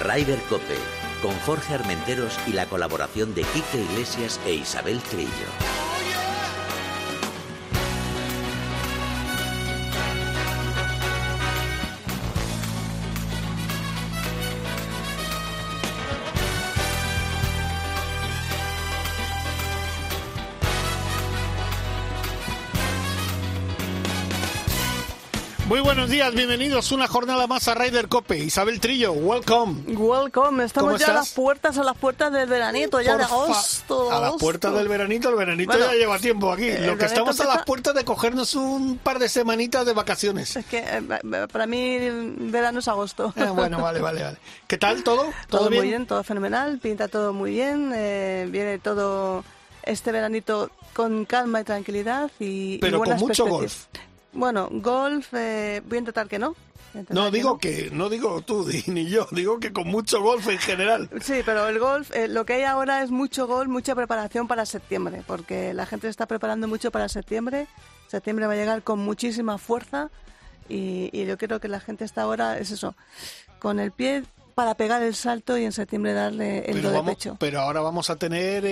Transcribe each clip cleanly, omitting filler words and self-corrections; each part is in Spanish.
Ryder Cope, con Jorge Armenteros y la colaboración de Quique Iglesias e Isabel Trillo. Muy buenos días, bienvenidos una jornada más a Ryder Cope. Isabel Trillo, welcome. Welcome, estamos ya a las puertas del veranito, ya de agosto. A las puertas del veranito, el veranito bueno, ya lleva tiempo aquí. Lo que estamos a las puertas de cogernos un par de semanitas de vacaciones. Es que para mí verano es agosto. Bueno, vale. ¿Qué tal todo? ¿Todo bien? Muy bien, todo fenomenal, pinta todo muy bien, viene todo este veranito con calma y tranquilidad y pero y buenas con mucho golf. Bueno, golf, voy a intentar que no. No digo tú ni yo, digo que con mucho golf en general. Sí, pero el golf, lo que hay ahora es mucho golf, mucha preparación para septiembre, porque la gente se está preparando mucho para septiembre. Septiembre va a llegar con muchísima fuerza y yo creo que la gente está ahora, es eso, con el pie para pegar el salto y en septiembre darle el do de pecho. Pero ahora vamos a tener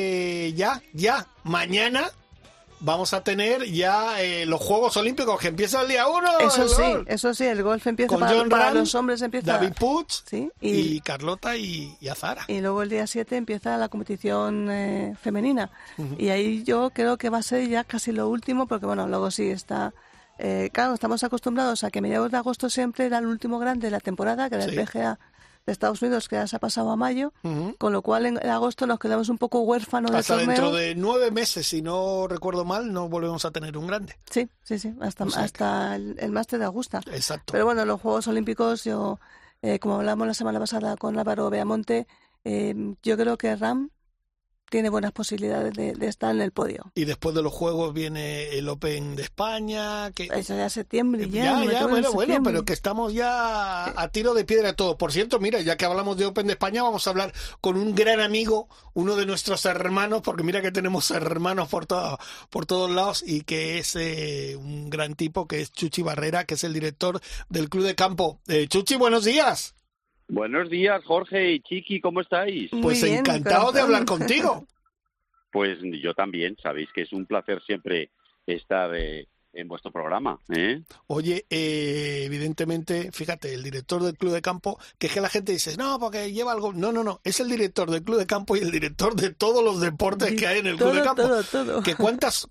mañana... Vamos a tener ya los Juegos Olímpicos que empiezan el día 1. Eso sí, el golf empieza con para los hombres empieza David Puig, ¿sí? y Carlota y Azara. Y luego el día 7 empieza la competición femenina. Uh-huh. Y ahí yo creo que va a ser ya casi lo último, porque bueno, luego sí está... claro, estamos acostumbrados a que mediados de agosto siempre era el último grande de la temporada, que era el PGA de Estados Unidos, que ya se ha pasado a mayo, uh-huh. Con lo cual en agosto nos quedamos un poco huérfanos del torneo. Hasta dentro de 9 meses, si no recuerdo mal, no volvemos a tener un grande. Sí, hasta el Máster de Augusta. Exacto. Pero bueno, los Juegos Olímpicos, yo como hablamos la semana pasada con Álvaro Beamonte, yo creo que Ram tiene buenas posibilidades de estar en el podio. Y después de los Juegos viene el Open de España. Que eso ya septiembre. Bueno, pero que estamos ya a tiro de piedra todo. Por cierto, mira, ya que hablamos de Open de España, vamos a hablar con un gran amigo, uno de nuestros hermanos, porque mira que tenemos hermanos por todos lados, y que es un gran tipo, que es Chuchi Barrera, que es el director del Club de Campo. Chuchi, buenos días. Buenos días, Jorge y Chiqui, ¿cómo estáis? Pues bien, encantado de hablar contigo. Pues yo también, sabéis que es un placer siempre estar en vuestro programa. Oye, evidentemente, fíjate, el director del Club de Campo, que es que la gente dice, no, porque lleva algo... No, es el director del Club de Campo y el director de todos los deportes que hay en el Club de Campo. Todo. ¿Que ¿Cuántos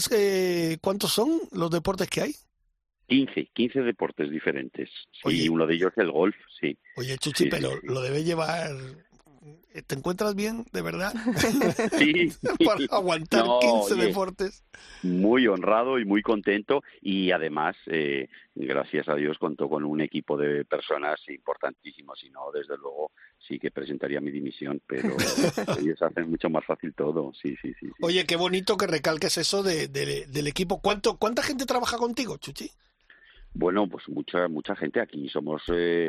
son los deportes que hay? 15 deportes diferentes. Sí, oye, uno de ellos es el golf, sí. Oye, Chuchi, sí, pero sí. Lo debe llevar... ¿Te encuentras bien, de verdad? Sí. Para aguantar 15 deportes. Muy honrado y muy contento. Y además, gracias a Dios, contó con un equipo de personas importantísimos. Si no, desde luego, sí que presentaría mi dimisión. Pero ellos hacen mucho más fácil todo. Sí. Oye, qué bonito que recalques eso del equipo. ¿Cuánta gente trabaja contigo, Chuchi? Bueno, pues mucha gente. Aquí somos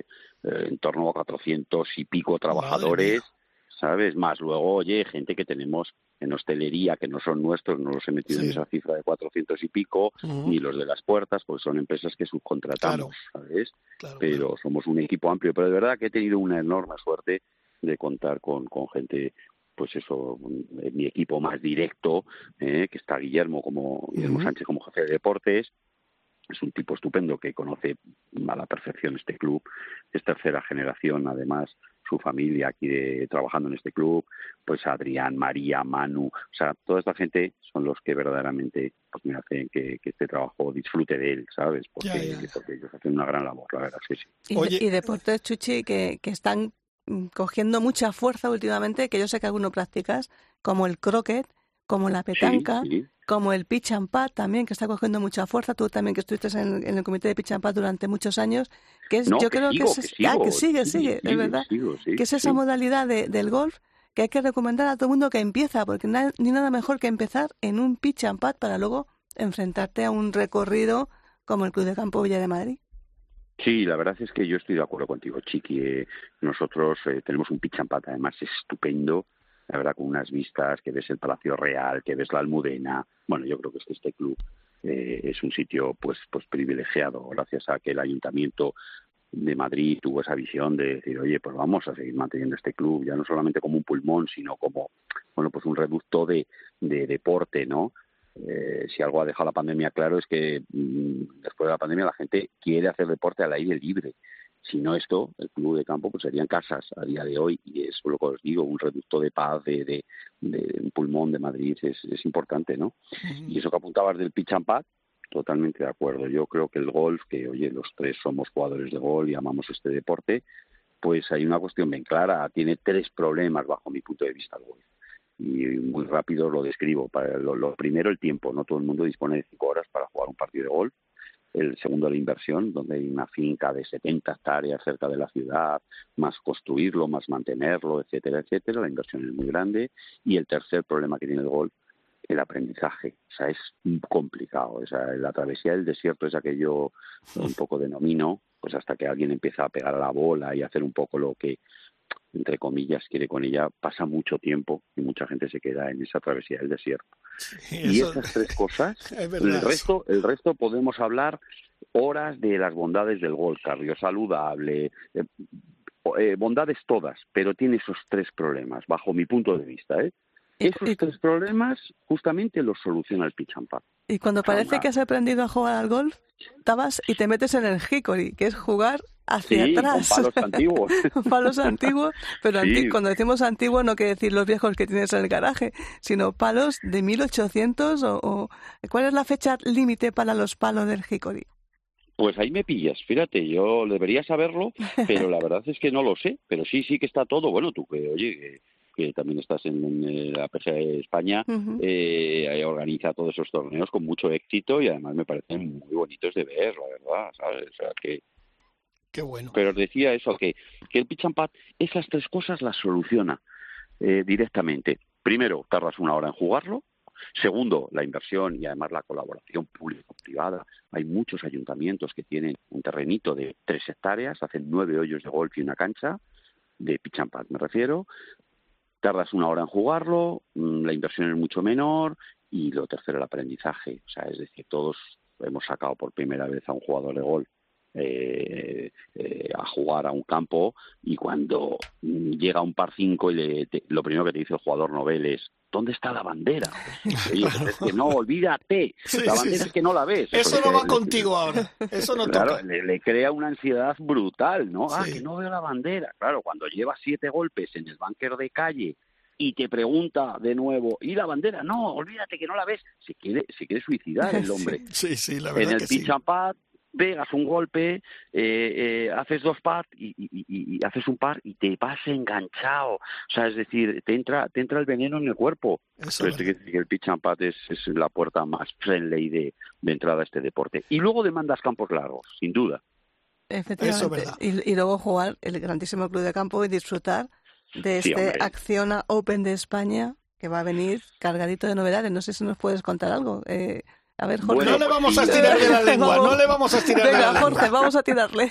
en torno a 400 y pico trabajadores, ¿sabes? Más luego, oye, gente que tenemos en hostelería, que no son nuestros, no los he metido en esa cifra de 400 y pico, ni los de las puertas, porque son empresas que subcontratamos, ¿sabes? Pero somos un equipo amplio. Pero de verdad que he tenido una enorme suerte de contar con gente, pues eso, mi equipo más directo, que está Guillermo Sánchez como jefe de deportes. Es un tipo estupendo que conoce a la perfección este club. Es tercera generación, además, su familia aquí trabajando en este club. Pues Adrián, María, Manu, o sea, toda esta gente son los que verdaderamente pues me hacen que este trabajo disfrute de él, ¿sabes? Porque ellos hacen una gran labor, la verdad, sí. Y deportes, Chuchi, que están cogiendo mucha fuerza últimamente, que yo sé que alguno practicas, como el croquet, como la petanca, como el pitch and putt también, que está cogiendo mucha fuerza. Tú también, que estuviste en el comité de pitch and putt durante muchos años, que es, yo creo que sigue, es verdad, que es esa modalidad del golf que hay que recomendar a todo el mundo que empieza, porque ni nada mejor que empezar en un pitch and putt para luego enfrentarte a un recorrido como el Club de Campo Villa de Madrid. Sí, la verdad es que yo estoy de acuerdo contigo, Chiqui. Nosotros tenemos un pitch and putt, además estupendo, la verdad, con unas vistas, que ves el Palacio Real, que ves la Almudena. Bueno, yo creo que este club es un sitio pues privilegiado, gracias a que el ayuntamiento de Madrid tuvo esa visión de decir, oye, pues vamos a seguir manteniendo este club, ya no solamente como un pulmón, sino como, bueno, pues un reducto de deporte, ¿no? Si algo ha dejado la pandemia claro es que después de la pandemia la gente quiere hacer deporte al aire libre. Si no esto, el club de campo pues serían casas a día de hoy, y es lo que os digo, un reducto de paz, de un pulmón de Madrid es importante, ¿no? Uh-huh. Y eso que apuntabas del pitch and pad, totalmente de acuerdo. Yo creo que el golf, que oye, los tres somos jugadores de golf y amamos este deporte, pues hay una cuestión bien clara, tiene 3 problemas bajo mi punto de vista el golf. Y muy rápido lo describo. Para lo primero, el tiempo. No todo el mundo dispone de 5 horas para jugar un partido de golf. El segundo, la inversión, donde hay una finca de 70 hectáreas cerca de la ciudad, más construirlo, más mantenerlo, etcétera, etcétera. La inversión es muy grande. Y el tercer problema que tiene el golf, el aprendizaje. O sea, es complicado. O sea, la travesía del desierto, esa que yo un poco denomino, pues hasta que alguien empieza a pegar a la bola y hacer un poco lo que, entre comillas, quiere con ella, pasa mucho tiempo y mucha gente se queda en esa travesía del desierto. Sí, y esas 3 cosas, el resto podemos hablar horas de las bondades del golf, cardio saludable, bondades todas, pero tiene esos 3 problemas, bajo mi punto de vista, ¿eh? Esos 3 problemas justamente los soluciona el pitch and pad. Y cuando parece que has aprendido a jugar al golf, tabas y te metes en el hickory, que es jugar hacia atrás. Con palos antiguos. Palos antiguos, pero sí. Cuando decimos antiguos no quiere decir los viejos que tienes en el garaje, sino palos de 1800 o ¿cuál es la fecha límite para los palos del hickory? Pues ahí me pillas, fíjate, yo debería saberlo, pero la verdad es que no lo sé, pero sí que está todo, bueno, tú que, oye, que también estás en la PGA de España, uh-huh. Organiza todos esos torneos con mucho éxito y además me parecen muy bonitos de ver, la verdad, ¿sabes? O sea que... Qué bueno. Pero os decía eso, que el pitch and pad, esas 3 cosas las soluciona directamente. Primero, tardas 1 hora en jugarlo. Segundo, la inversión y además la colaboración público-privada. Hay muchos ayuntamientos que tienen un terrenito de 3 hectáreas, hacen 9 hoyos de golf y una cancha, de pitch and pad me refiero. Tardas 1 hora en jugarlo, la inversión es mucho menor, y lo tercero, el aprendizaje. O sea, es decir, todos hemos sacado por primera vez a un jugador de golf a jugar a un campo, y cuando llega un par 5 y lo primero que te dice el jugador novel es ¿dónde está la bandera? Oye, pues es que no, olvídate, la bandera es que no la ves. Eso no va contigo ahora, eso no claro, toca. Le crea una ansiedad brutal, ¿no? Sí. Que no veo la bandera. Claro, cuando llevas 7 golpes en el búnker de calle y te pregunta de nuevo, ¿y la bandera? No, olvídate que no la ves. Se quiere suicidar el hombre. Sí, la verdad. En el pitch and pad pegas un golpe, haces 2 pads y haces un par y te vas enganchado. O sea, es decir, te entra el veneno en el cuerpo. Entonces, el pitch and pad es la puerta más friendly de entrada a este deporte. Y luego demandas campos largos, sin duda. Efectivamente. Y luego jugar el grandísimo club de campo y disfrutar de Acciona Open de España, que va a venir cargadito de novedades. No sé si nos puedes contar algo. A ver, Jorge. Bueno, no le vamos a estirar de la lengua, no le vamos a estirar de la lengua. Jorge, vamos a tirarle.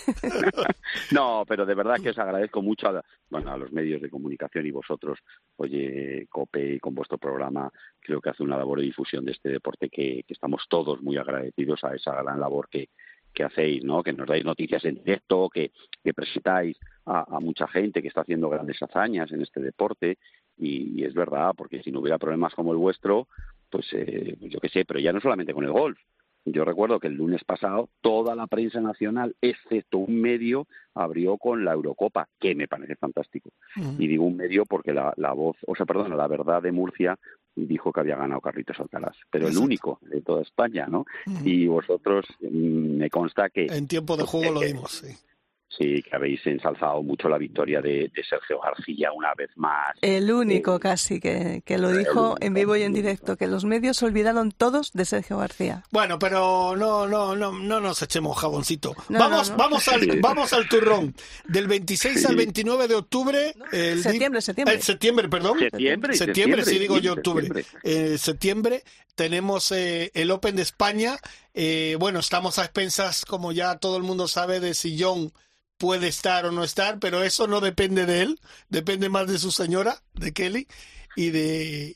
No, pero de verdad que os agradezco mucho a los medios de comunicación y vosotros, oye, COPE, y con vuestro programa, creo que hace una labor de difusión de este deporte que estamos todos muy agradecidos a esa gran labor que hacéis, ¿no? Que nos dais noticias en directo, que presentáis a mucha gente que está haciendo grandes hazañas en este deporte, y es verdad, porque si no hubiera problemas como el vuestro, pues yo qué sé, pero ya no solamente con el golf. Yo recuerdo que el lunes pasado toda la prensa nacional, excepto un medio, abrió con la Eurocopa, que me parece fantástico. Uh-huh. Y digo un medio porque la La Verdad de Murcia dijo que había ganado Carlitos Alcaraz, pero el único de toda España, ¿no? Uh-huh. Y vosotros, me consta que... En tiempo de juego lo dimos, sí. Sí, que habéis ensalzado mucho la victoria de Sergio García una vez más. El único casi que lo dijo en vivo y en directo, que los medios se olvidaron todos de Sergio García. Bueno, pero no nos echemos jaboncito. Vamos al turrón. Del 26 al 29 de octubre... Septiembre, perdón. Septiembre, sí digo yo octubre. Septiembre tenemos el Open de España. Bueno, estamos a expensas, como ya todo el mundo sabe, de si John puede estar o no estar, pero eso no depende de él, depende más de su señora, de Kelly, y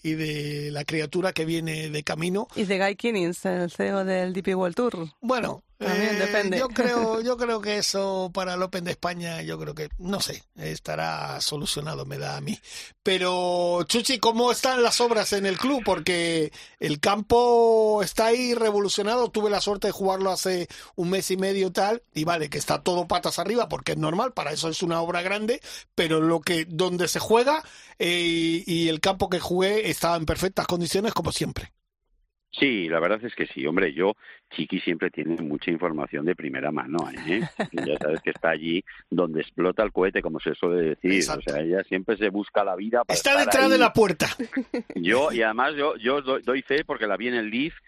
de la criatura que viene de camino. Y de Guy Kinnins, el CEO del DP World Tour. Bueno, También depende. Yo creo que eso para el Open de España, yo creo que, no sé, estará solucionado, me da a mí. Pero, Chuchi, ¿cómo están las obras en el club? Porque el campo está ahí revolucionado. Tuve la suerte de jugarlo hace un mes y medio y tal, y vale, que está todo patas arriba, porque es normal, para eso es una obra grande, pero donde se juega y el campo que jugué estaba en perfectas condiciones, como siempre. Sí, la verdad es que sí. Hombre, Chiqui siempre tiene mucha información de primera mano, ¿eh? Ya sabes que está allí donde explota el cohete, como se suele decir. Exacto. O sea, ella siempre se busca la vida para está estar detrás ahí. de la puerta. Y además yo doy fe porque la vi en el Leaf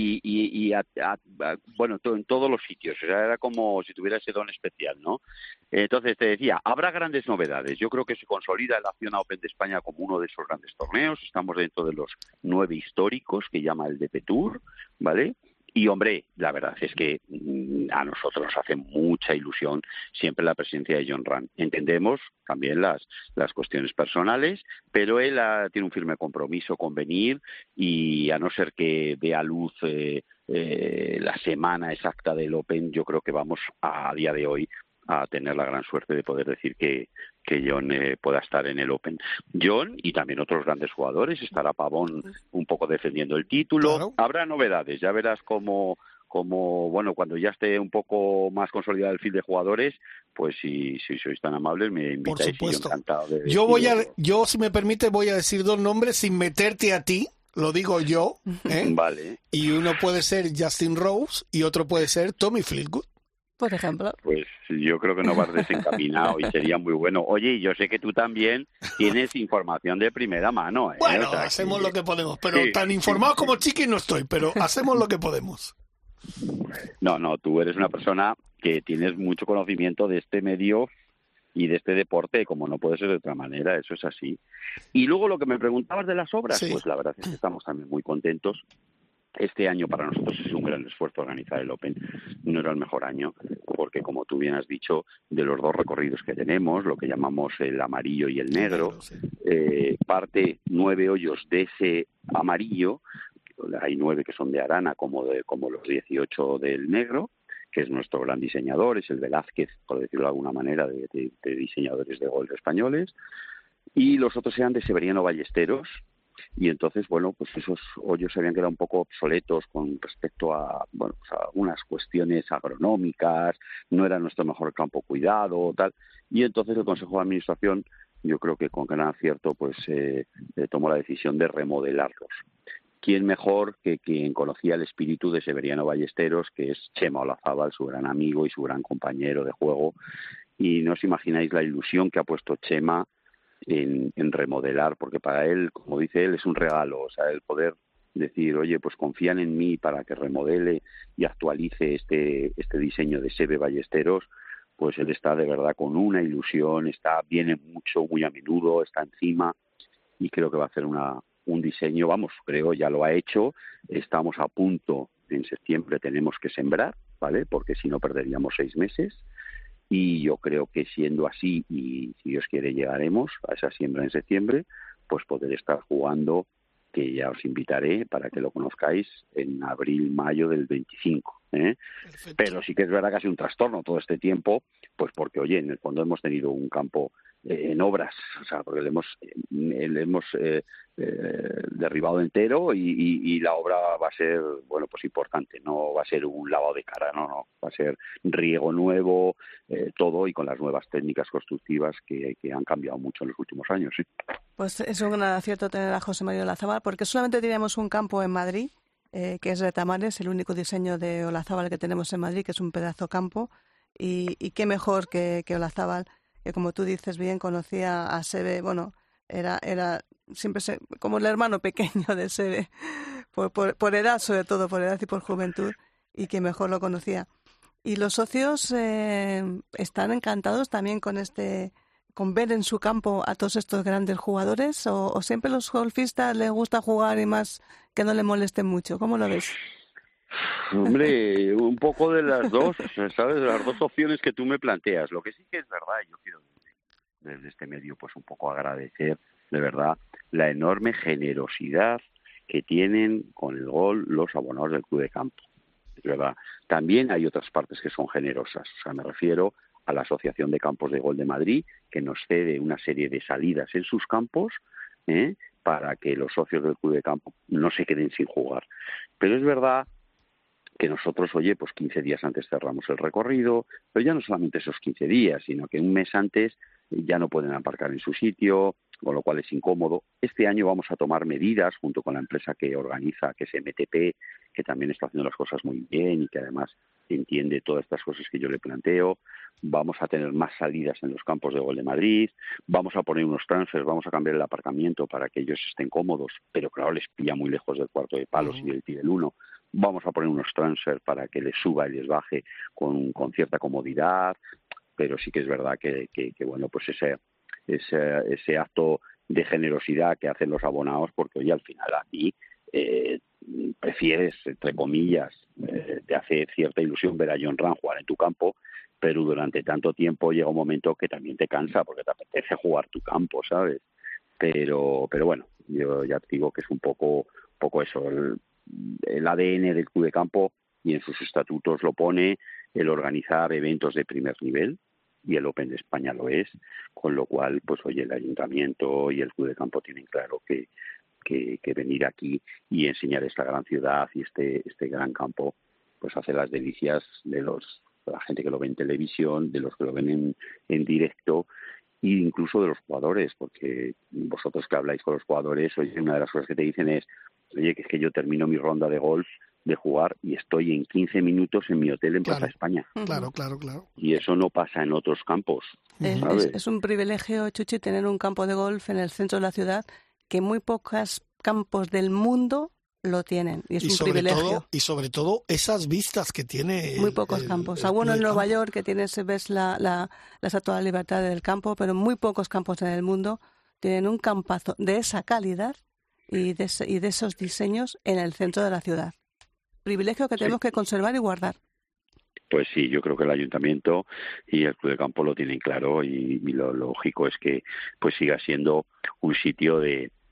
bueno, en todos los sitios. O sea, era como si tuviera ese don especial, ¿no? Entonces te decía, habrá grandes novedades. Yo creo que se consolida el Acciona Open de España como uno de esos grandes torneos. Estamos dentro de los 9 históricos que llama el DP Tour, ¿vale? Y, hombre, la verdad es que a nosotros nos hace mucha ilusión siempre la presencia de Jon Rahm. Entendemos también las cuestiones personales, pero él tiene un firme compromiso con venir y a no ser que dé a luz la semana exacta del Open, yo creo que vamos a día de hoy a tener la gran suerte de poder decir que Jon pueda estar en el Open. Jon y también otros grandes jugadores, estará Pavón un poco defendiendo el título. Claro. Habrá novedades, ya verás cómo bueno, cuando ya esté un poco más consolidado el fil de jugadores, pues si sois tan amables me invitáis. Por supuesto. Y yo encantado de yo, si me permite, voy a decir 2 nombres sin meterte a ti. Lo digo yo, ¿eh? Vale. Y uno puede ser Justin Rose y otro puede ser Tommy Fleetwood. Por ejemplo. Pues yo creo que no vas desencaminado y sería muy bueno. Oye, yo sé que tú también tienes información de primera mano, ¿eh? Bueno, o sea, hacemos lo que podemos, pero sí, tan informado como Chiqui no estoy, pero hacemos lo que podemos. No, tú eres una persona que tienes mucho conocimiento de este medio y de este deporte, como no puede ser de otra manera, eso es así. Y luego lo que me preguntabas de las obras, Sí. Pues la verdad es que estamos también muy contentos. Este año para nosotros es un gran esfuerzo organizar el Open. No era el mejor año porque, como tú bien has dicho, de los 2 recorridos que tenemos, lo que llamamos el amarillo y el negro, Sí. parte 9 hoyos de ese amarillo. Hay 9 que son de Arana, como los 18 del negro, que es nuestro gran diseñador, es el Velázquez, por decirlo de alguna manera, de diseñadores de golf españoles. Y los otros eran de Severiano Ballesteros. Y entonces, bueno, pues esos hoyos se habían quedado un poco obsoletos con respecto a, bueno, pues a algunas cuestiones agronómicas, no era nuestro mejor campo cuidado, tal. Y entonces el Consejo de Administración, yo creo que con gran acierto, pues tomó la decisión de remodelarlos. ¿Quién mejor que quien conocía el espíritu de Severiano Ballesteros, que es Chema Olazábal, su gran amigo y su gran compañero de juego? Y no os imagináis la ilusión que ha puesto Chema en remodelar, porque para él, como dice él, es un regalo, o sea, el poder decir, oye, pues confían en mí para que remodele y actualice este diseño de Seve Ballesteros, pues él está de verdad con una ilusión, viene mucho, muy a menudo, está encima y creo que va a hacer un diseño, creo, ya lo ha hecho, estamos a punto, en septiembre tenemos que sembrar, ¿vale? Porque si no perderíamos 6 meses. Y yo creo que siendo así, y si Dios quiere llegaremos a esa siembra en septiembre, pues poder estar jugando, que ya os invitaré para que lo conozcáis, en abril, mayo del 25. Pero sí que es verdad que ha sido un trastorno todo este tiempo, pues porque, oye, en el fondo hemos tenido un campo en obras, o sea, porque le hemos derribado entero y la obra va a ser, bueno, pues importante, no va a ser un lavado de cara, no, va a ser riego nuevo, todo, y con las nuevas técnicas constructivas que han cambiado mucho en los últimos años, sí. Pues es un gran acierto tener a José María Olazábal, porque solamente teníamos un campo en Madrid, que es Retamares, el único diseño de Olazábal que tenemos en Madrid, que es un pedazo campo, y qué mejor que Olazábal, que como tú dices bien, conocía a Seve, bueno, era siempre como el hermano pequeño de Seve, por edad, sobre todo, por edad y por juventud, y que mejor lo conocía. Y los socios están encantados también con ver en su campo a todos estos grandes jugadores, o siempre los golfistas les gusta jugar y más que no le molesten mucho. ¿Cómo lo ves? Hombre, un poco de las dos, ¿sabes? De las 2 opciones que tú me planteas. Lo que sí que es verdad, yo quiero desde este medio pues un poco agradecer de verdad la enorme generosidad que tienen con el gol los abonados del Club de Campo. es verdad. También hay otras partes que son generosas, o sea, me refiero a la Asociación de Campos de Gol de Madrid, que nos cede una serie de salidas en sus campos, para que los socios del club de campo no se queden sin jugar. Pero es verdad que nosotros, pues 15 días antes cerramos el recorrido, pero ya no solamente esos 15 días, sino que un mes antes ya no pueden aparcar en su sitio, con lo cual es incómodo. Este año vamos a tomar medidas junto con la empresa que organiza, que es MTP, que también está haciendo las cosas muy bien y que además entiende todas estas cosas que yo le planteo. Vamos a tener más salidas en los campos de gol de Madrid, vamos a poner unos transfers, vamos a cambiar el aparcamiento para que ellos estén cómodos, pero claro, les pilla muy lejos del cuarto de palos y del del 1. Vamos a poner unos transfers para que les suba y les baje con cierta comodidad, pero sí que es verdad que bueno, pues ese acto de generosidad que hacen los abonados, porque oye, al final aquí prefieres, entre comillas, te hace cierta ilusión ver a Jon Rahm jugar en tu campo, pero durante tanto tiempo llega un momento que también te cansa porque te apetece jugar tu campo, ¿sabes? Pero bueno, yo ya te digo que es un poco eso, el ADN del club de campo, y en sus estatutos lo pone, el organizar eventos de primer nivel, y el Open de España lo es, con lo cual, pues oye, el ayuntamiento y el club de campo tienen claro que venir aquí y enseñar esta gran ciudad y este gran campo, pues hace las delicias de la gente que lo ve en televisión, de los que lo ven en directo, e incluso de los jugadores, porque vosotros que habláis con los jugadores, oye, una de las cosas que te dicen es, oye, que es que yo termino mi ronda de golf de jugar y estoy en 15 minutos en mi hotel en Plaza España. Claro. Y eso no pasa en otros campos. Es un privilegio, Chuchi, tener un campo de golf en el centro de la ciudad, que muy pocos campos del mundo lo tienen, y es un privilegio. Y sobre todo esas vistas que tiene. Muy pocos campos. Algunos en Nueva York que ves la Estatua de la Libertad del campo, pero muy pocos campos en el mundo tienen un campazo de esa calidad y de esos diseños en el centro de la ciudad. Privilegio que tenemos que conservar y guardar. Pues sí, yo creo que el ayuntamiento y el club de campo lo tienen claro, y lo lógico es que pues siga siendo un sitio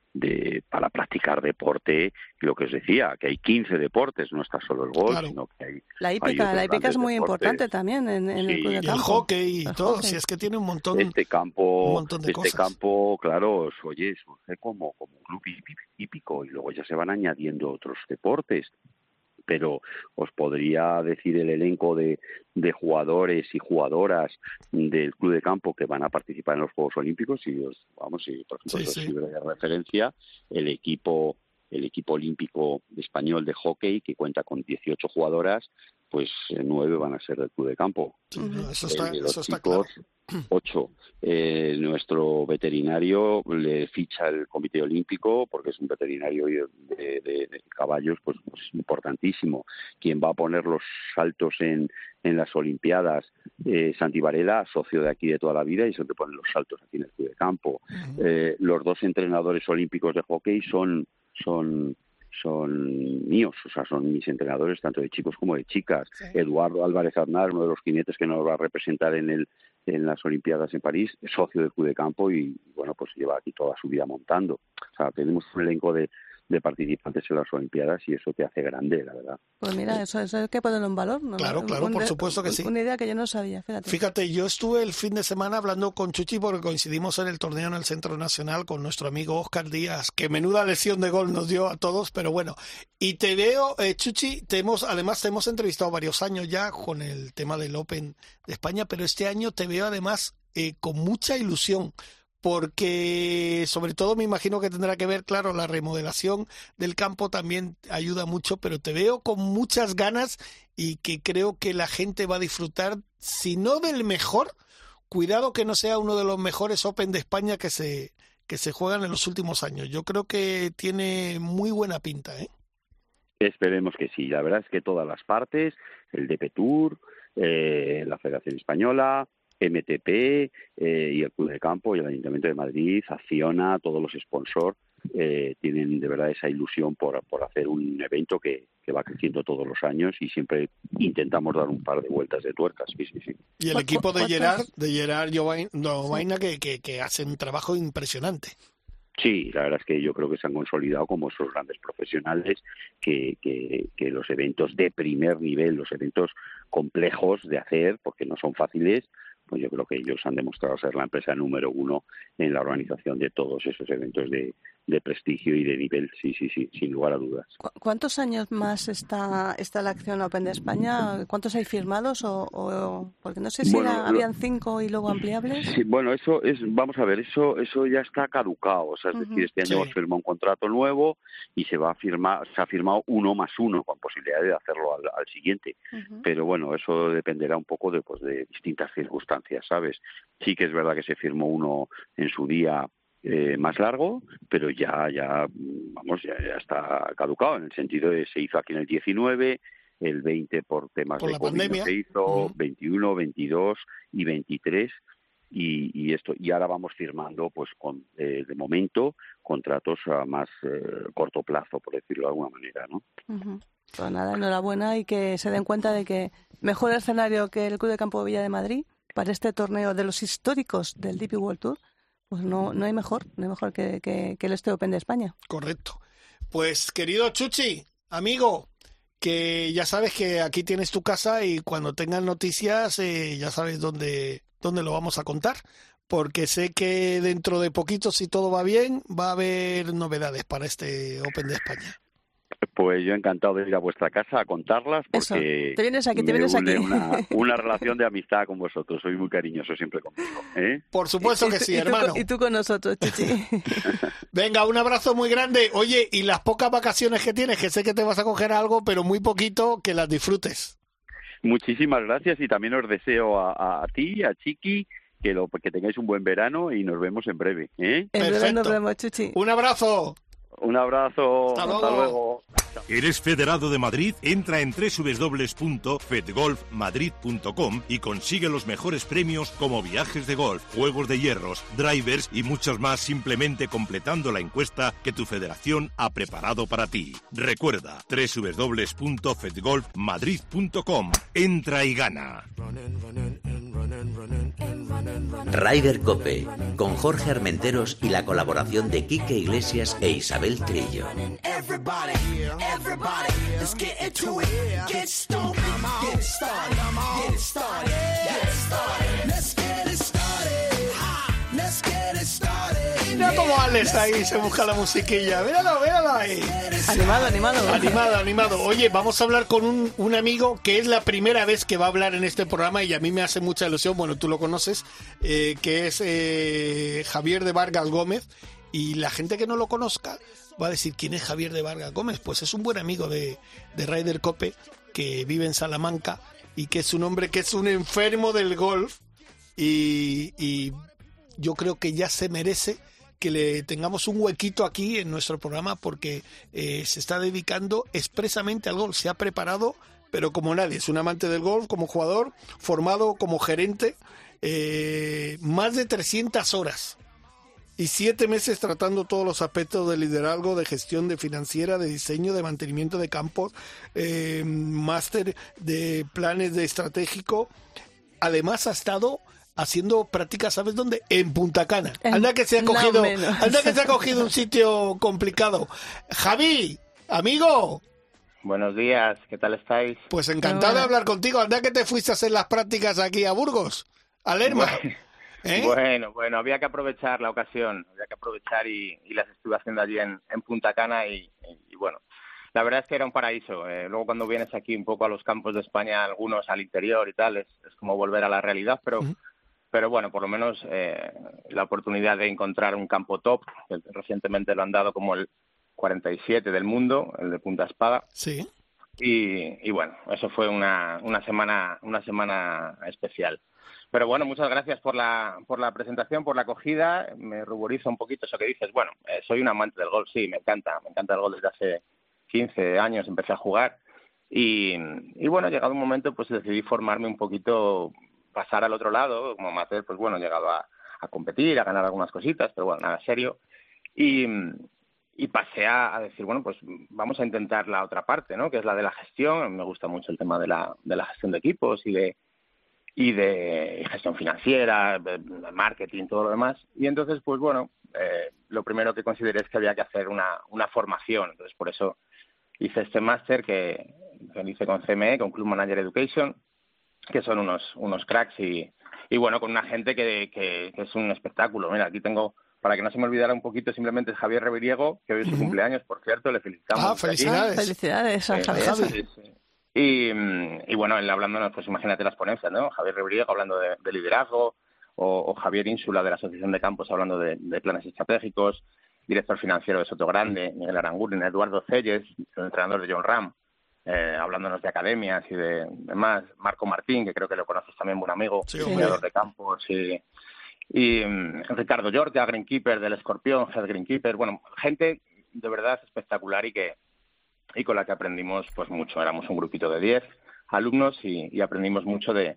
para practicar deporte, y lo que os decía, que hay 15 deportes, no está solo el golf, sino que hay la hípica es muy importante también en el club de campo. El hockey y todo, si es que tiene un montón de cosas. Campo, claro, oye, surge como un club hípico, y luego ya se van añadiendo otros deportes. Pero os podría decir el elenco de jugadores y jugadoras del club de campo que van a participar en los Juegos Olímpicos, y por ejemplo, sirve de referencia el equipo olímpico español de hockey, que cuenta con 18 jugadoras, pues 9 van a ser del club de campo. Sí, eso está claro. 8. Nuestro veterinario le ficha el Comité Olímpico, porque es un veterinario de caballos, pues importantísimo. Quien va a poner los saltos en las Olimpiadas, Santi Varela, socio de aquí de toda la vida, y es el que pone los saltos aquí en el club de campo. Los 2 entrenadores olímpicos de hockey son míos, o sea, son mis entrenadores tanto de chicos como de chicas. Sí. Eduardo Álvarez Aznar, uno de los jinetes que nos va a representar en las Olimpiadas en París, es socio del club de campo, y bueno, pues lleva aquí toda su vida montando. O sea, tenemos un elenco de participantes en las Olimpiadas, y eso te hace grande, la verdad. Pues mira, eso hay que ponerlo en valor, ¿no? Claro, por supuesto que sí. Una idea que yo no sabía, fíjate. Fíjate, yo estuve el fin de semana hablando con Chuchi, porque coincidimos en el torneo en el Centro Nacional con nuestro amigo Óscar Díaz, que menuda lesión de gol nos dio a todos, pero bueno. Y te veo, Chuchi, además te hemos entrevistado varios años ya con el tema del Open de España, pero este año te veo además con mucha ilusión, porque sobre todo me imagino que tendrá que ver, claro, la remodelación del campo también ayuda mucho, pero te veo con muchas ganas, y que creo que la gente va a disfrutar, si no del mejor, cuidado que no sea uno de los mejores Open de España que se juegan en los últimos años. Yo creo que tiene muy buena pinta, ¿eh? Esperemos que sí. La verdad es que todas las partes, el DP Tour, la Federación Española, MTP y el Club de Campo y el Ayuntamiento de Madrid, Acciona, todos los sponsors tienen de verdad esa ilusión por hacer un evento que va creciendo todos los años, y siempre intentamos dar un par de vueltas de tuercas. Sí. Y el equipo de Gerard Jovaina, que hace un trabajo impresionante. Sí, la verdad es que yo creo que se han consolidado como esos grandes profesionales que los eventos de primer nivel, los eventos complejos de hacer, porque no son fáciles, pues yo creo que ellos han demostrado ser la empresa número uno en la organización de todos esos eventos de prestigio y de nivel, sí, sin lugar a dudas. ¿Cuántos años más está la acción Open de España? ¿Cuántos hay firmados? Porque no sé si habían 5 y luego ampliables. Sí, bueno, vamos a ver, eso ya está caducado, o sea, es decir, este año hemos firmado un contrato nuevo y se ha firmado 1 más 1 con posibilidad de hacerlo al siguiente, pero bueno, eso dependerá un poco de distintas circunstancias, ¿sabes? Sí que es verdad que se firmó uno en su día más largo, pero ya está caducado, en el sentido de se hizo aquí en el 19, el 20 por temas de la COVID pandemia. No se hizo, 21, 22 y 23 y ahora vamos firmando pues de momento contratos a más corto plazo, por decirlo de alguna manera, ¿no? Pues nada, enhorabuena y que se den cuenta de que mejor escenario que el Club de Campo Villa de Madrid para este torneo de los históricos del DP World Tour. Pues no hay mejor que el Open de España. Correcto. Pues querido Chuchi, amigo, que ya sabes que aquí tienes tu casa y cuando tengas noticias ya sabes dónde lo vamos a contar, porque sé que dentro de poquito, si todo va bien, va a haber novedades para este Open de España. Pues yo encantado de ir a vuestra casa a contarlas, porque te vienes aquí. Una relación de amistad con vosotros. Soy muy cariñoso siempre conmigo, ¿eh? Por supuesto que sí, hermano. Y tú con nosotros, Chuchi. Venga, un abrazo muy grande. Oye, y las pocas vacaciones que tienes, que sé que te vas a coger algo, pero muy poquito, que las disfrutes. Muchísimas gracias y también os deseo a ti, a Chiqui, que tengáis un buen verano y nos vemos en breve, ¿eh? En breve nos vemos, Chuchi. Un abrazo. Un abrazo. Hasta luego. ¿Eres federado de Madrid? Entra en www.fedgolfmadrid.com y consigue los mejores premios como viajes de golf, juegos de hierros, drivers y muchos más simplemente completando la encuesta que tu federación ha preparado para ti. Recuerda, www.fedgolfmadrid.com. Entra y gana. Ryder Cope, con Jorge Armenteros y la colaboración de Quique Iglesias e Isabel Trillo. Mira cómo Alex ahí se busca la musiquilla. Míralo ahí. Animado. Oye, vamos a hablar con un amigo que es la primera vez que va a hablar en este programa y a mí me hace mucha ilusión. Bueno, tú lo conoces, que es Javier de Vargas Gómez. Y la gente que no lo conozca va a decir, ¿quién es Javier de Vargas Gómez? Pues es un buen amigo de Ryder Cope, que vive en Salamanca y que es un hombre que es un enfermo del golf y yo creo que ya se merece que le tengamos un huequito aquí en nuestro programa porque se está dedicando expresamente al golf. Se ha preparado, pero como nadie. Es un amante del golf, como jugador, formado como gerente, más de 300 horas. Y 7 meses tratando todos los aspectos de liderazgo, de gestión, de financiera, de diseño, de mantenimiento de campos, máster de planes de estratégico. Además ha estado haciendo prácticas, ¿sabes dónde? En Punta Cana. Anda que se ha cogido un sitio complicado. Javi, amigo. Buenos días, ¿qué tal estáis? Pues encantado de hablar contigo. Anda que te fuiste a hacer las prácticas aquí a Burgos, a Lerma. Bueno, había que aprovechar la ocasión, y las estuve haciendo allí en Punta Cana y bueno, la verdad es que era un paraíso. Luego cuando vienes aquí un poco a los campos de España, algunos al interior y tal, es como volver a la realidad, pero bueno, por lo menos la oportunidad de encontrar un campo top, que recientemente lo han dado como el 47 del mundo, el de Punta Espada. Sí. Y bueno, eso fue una semana especial. Pero bueno, muchas gracias por la presentación, por la acogida. Me ruboriza un poquito eso que dices. Bueno, soy un amante del golf, sí, me encanta el golf desde hace 15 años, empecé a jugar. Y bueno, llegado un momento, pues decidí formarme un poquito, pasar al otro lado. Como amateur, pues bueno, he llegado a competir, a ganar algunas cositas, pero bueno, nada serio. Y pasé a decir, bueno, pues vamos a intentar la otra parte, ¿no? Que es la de la gestión. Me gusta mucho el tema de la gestión de equipos y y de gestión financiera, marketing, todo lo demás. Y entonces, pues bueno, lo primero que consideré es que había que hacer una formación. Entonces, por eso hice este máster que hice con CME, con Club Manager Education, que son unos cracks y bueno, con una gente que es un espectáculo. Mira, aquí tengo, para que no se me olvidara un poquito, simplemente es Javier Reviriego, que hoy es su cumpleaños, por cierto, le felicitamos. Felicidades. Felicidades a Javier. Sí. Y bueno, él hablándonos, pues imagínate las ponencias, ¿no? Javier Reviriego hablando de liderazgo, o Javier Ínsula de la Asociación de Campos hablando de planes estratégicos, director financiero de Sotogrande, Miguel Aranguren, Eduardo Celles, el entrenador de John Ram, hablándonos de academias y de demás, Marco Martín, que creo que lo conoces también, buen amigo, jugador de campos, y Ricardo Yorca, Greenkeeper del Escorpión, Head Greenkeeper, bueno, gente de verdad espectacular y con la que aprendimos pues mucho. Éramos un grupito de 10 alumnos y aprendimos mucho de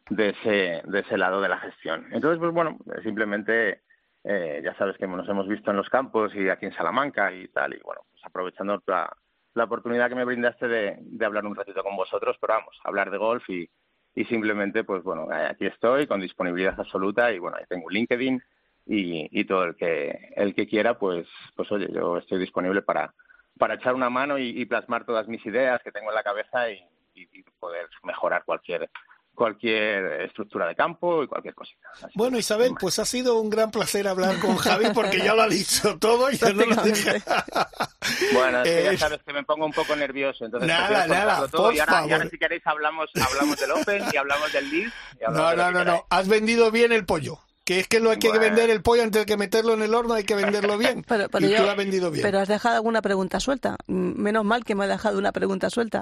ese lado de la gestión. Entonces, pues bueno, simplemente ya sabes que nos hemos visto en los campos y aquí en Salamanca y tal, y bueno, pues aprovechando la oportunidad que me brindaste de hablar un ratito con vosotros, pero vamos, hablar de golf y simplemente, pues bueno, aquí estoy con disponibilidad absoluta y bueno, ahí tengo LinkedIn y todo el que quiera, pues oye, yo estoy disponible para echar una mano y plasmar todas mis ideas que tengo en la cabeza y poder mejorar cualquier estructura de campo y cualquier cosita. Bueno, Isabel, pues ha sido un gran placer hablar con Javi porque ya lo ha dicho todo y yo no lo dije. Bueno, es que ya sabes que me pongo un poco nervioso, entonces nada, todo, y ahora si queréis hablamos del Open y hablamos del Leeds. No, has vendido bien el pollo. Que es que no hay que vender el pollo antes de que meterlo en el horno, hay que venderlo bien. Pero y tú lo has vendido bien. Pero has dejado alguna pregunta suelta. Menos mal que me ha dejado una pregunta suelta.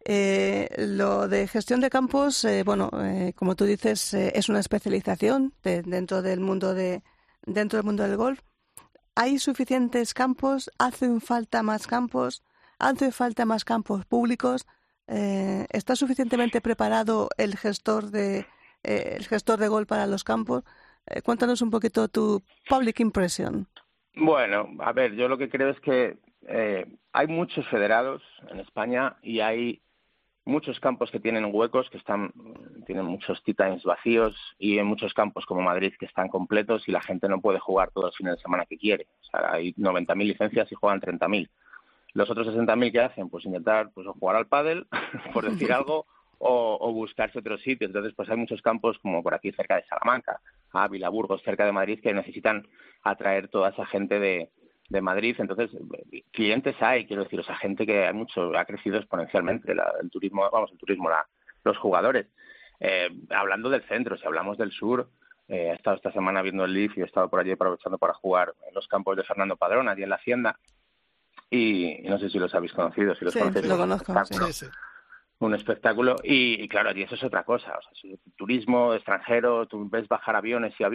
Lo de gestión de campos, como tú dices, es una especialización dentro del mundo del golf. ¿Hay suficientes campos? ¿Hacen falta más campos? ¿Hacen falta más campos públicos? ¿Está suficientemente preparado el gestor de golf para los campos? Cuéntanos un poquito tu public impression. Bueno, a ver, yo lo que creo es que hay muchos federados en España y hay muchos campos que tienen huecos, tienen muchos tee times vacíos y en muchos campos como Madrid que están completos y la gente no puede jugar todos los fines de semana que quiere. O sea, hay 90.000 licencias y juegan 30.000. Los otros 60.000 que hacen, pues intentar pues jugar al pádel, por decir algo, o buscarse otro sitio. Entonces, pues hay muchos campos como por aquí cerca de Salamanca, Ávila, Burgos, cerca de Madrid, que necesitan atraer toda esa gente de Madrid. Entonces, clientes hay, quiero decir, o sea, gente que ha crecido exponencialmente el turismo, los jugadores. Hablando del centro, si hablamos del sur, he estado esta semana viendo el Leaf y he estado por allí aprovechando para jugar en los campos de Fernando Padrón, allí en la Hacienda, y no sé si los habéis conocido, si los conocéis. Lo conozco, sí. Un espectáculo y claro, y eso es otra cosa, o sea, turismo extranjero, tú ves bajar aviones y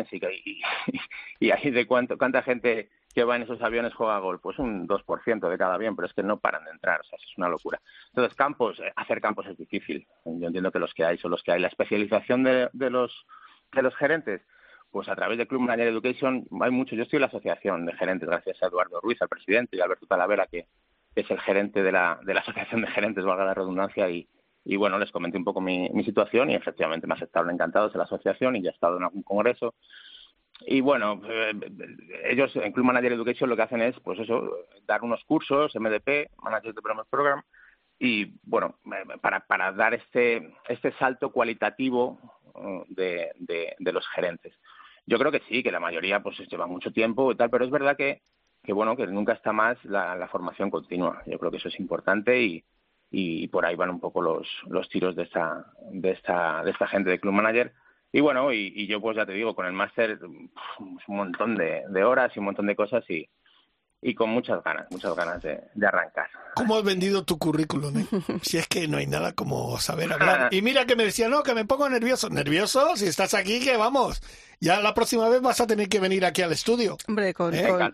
ahí de cuánta gente que va en esos aviones juega golf, pues un 2% de cada avión, pero es que no paran de entrar, o sea, es una locura. Entonces, hacer campos es difícil, yo entiendo que los que hay son los que hay. La especialización de los gerentes, pues a través de Club Manager Education hay mucho. Yo estoy en la asociación de gerentes, gracias a Eduardo Ruiz, al presidente, y a Alberto Talavera, que es el gerente de la asociación de gerentes, valga la redundancia, y bueno, les comenté un poco mi situación y efectivamente me aceptaron encantados de la asociación y ya he estado en algún congreso. Y bueno, ellos en Club Manager Education lo que hacen es, pues eso, dar unos cursos, MDP, Manager Development Program, y bueno, para dar este salto cualitativo de los gerentes. Yo creo que sí, que la mayoría pues lleva mucho tiempo y tal, pero es verdad que bueno, que nunca está más la formación continua. Yo creo que eso es importante y por ahí van un poco los tiros de esta gente de Club Manager. Y bueno, y yo pues ya te digo, con el máster un montón de horas y un montón de cosas y con muchas ganas de arrancar. ¿Cómo has vendido tu currículum? Si es que no hay nada como saber hablar. Y mira que me decía, no, que me pongo nervioso. ¿Nervioso? Si estás aquí, que vamos. Ya la próxima vez vas a tener que venir aquí al estudio. Hombre, con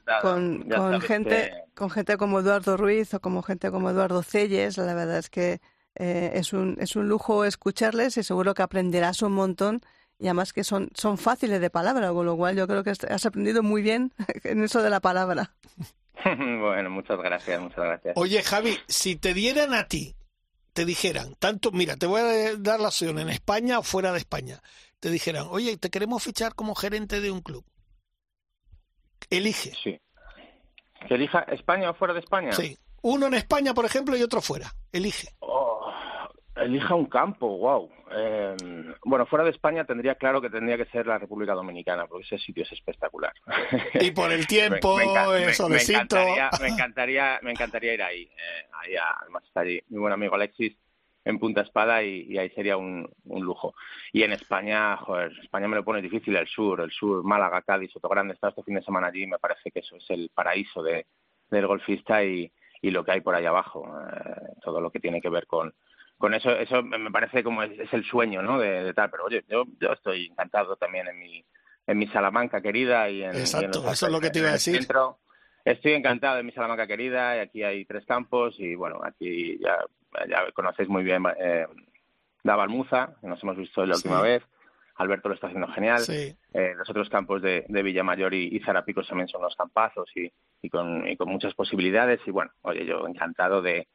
gente como Eduardo Ruiz o como gente como Eduardo Celles, la verdad es que es un lujo escucharles y seguro que aprenderás un montón. Y además que son fáciles de palabra, con lo cual yo creo que has aprendido muy bien en eso de la palabra. Bueno, muchas gracias. Oye, Javi, si te dieran a ti te dijeran, mira, te voy a dar la opción en España o fuera de España, te dijeran, oye, te queremos fichar como gerente de un club. Elige. Sí. ¿Que elija España o fuera de España? Sí. Uno en España, por ejemplo, y otro fuera. Elige. Elija un campo, wow. Bueno, fuera de España tendría que ser la República Dominicana, porque ese sitio es espectacular. Y por el tiempo, solecito. Me encantaría ir ahí. Además está allí mi buen amigo Alexis en Punta Espada y ahí sería un lujo. Y en España, España me lo pone difícil, el sur, Málaga, Cádiz, Sotogrande, he estado este fin de semana allí, me parece que eso es el paraíso del golfista y lo que hay por ahí abajo, todo lo que tiene que ver con eso me parece como es el sueño, ¿no? De tal, pero oye, yo estoy encantado también en mi Salamanca querida y en Exacto, eso es lo que te iba a decir. Centro. Estoy encantado en mi Salamanca querida y aquí hay 3 campos y bueno, aquí ya conocéis muy bien Navalmuza, que nos hemos visto la última vez. Alberto lo está haciendo genial. Sí. Los otros campos de Villamayor y Zarapicos también son unos campazos y con muchas posibilidades. Y bueno, oye, yo encantado de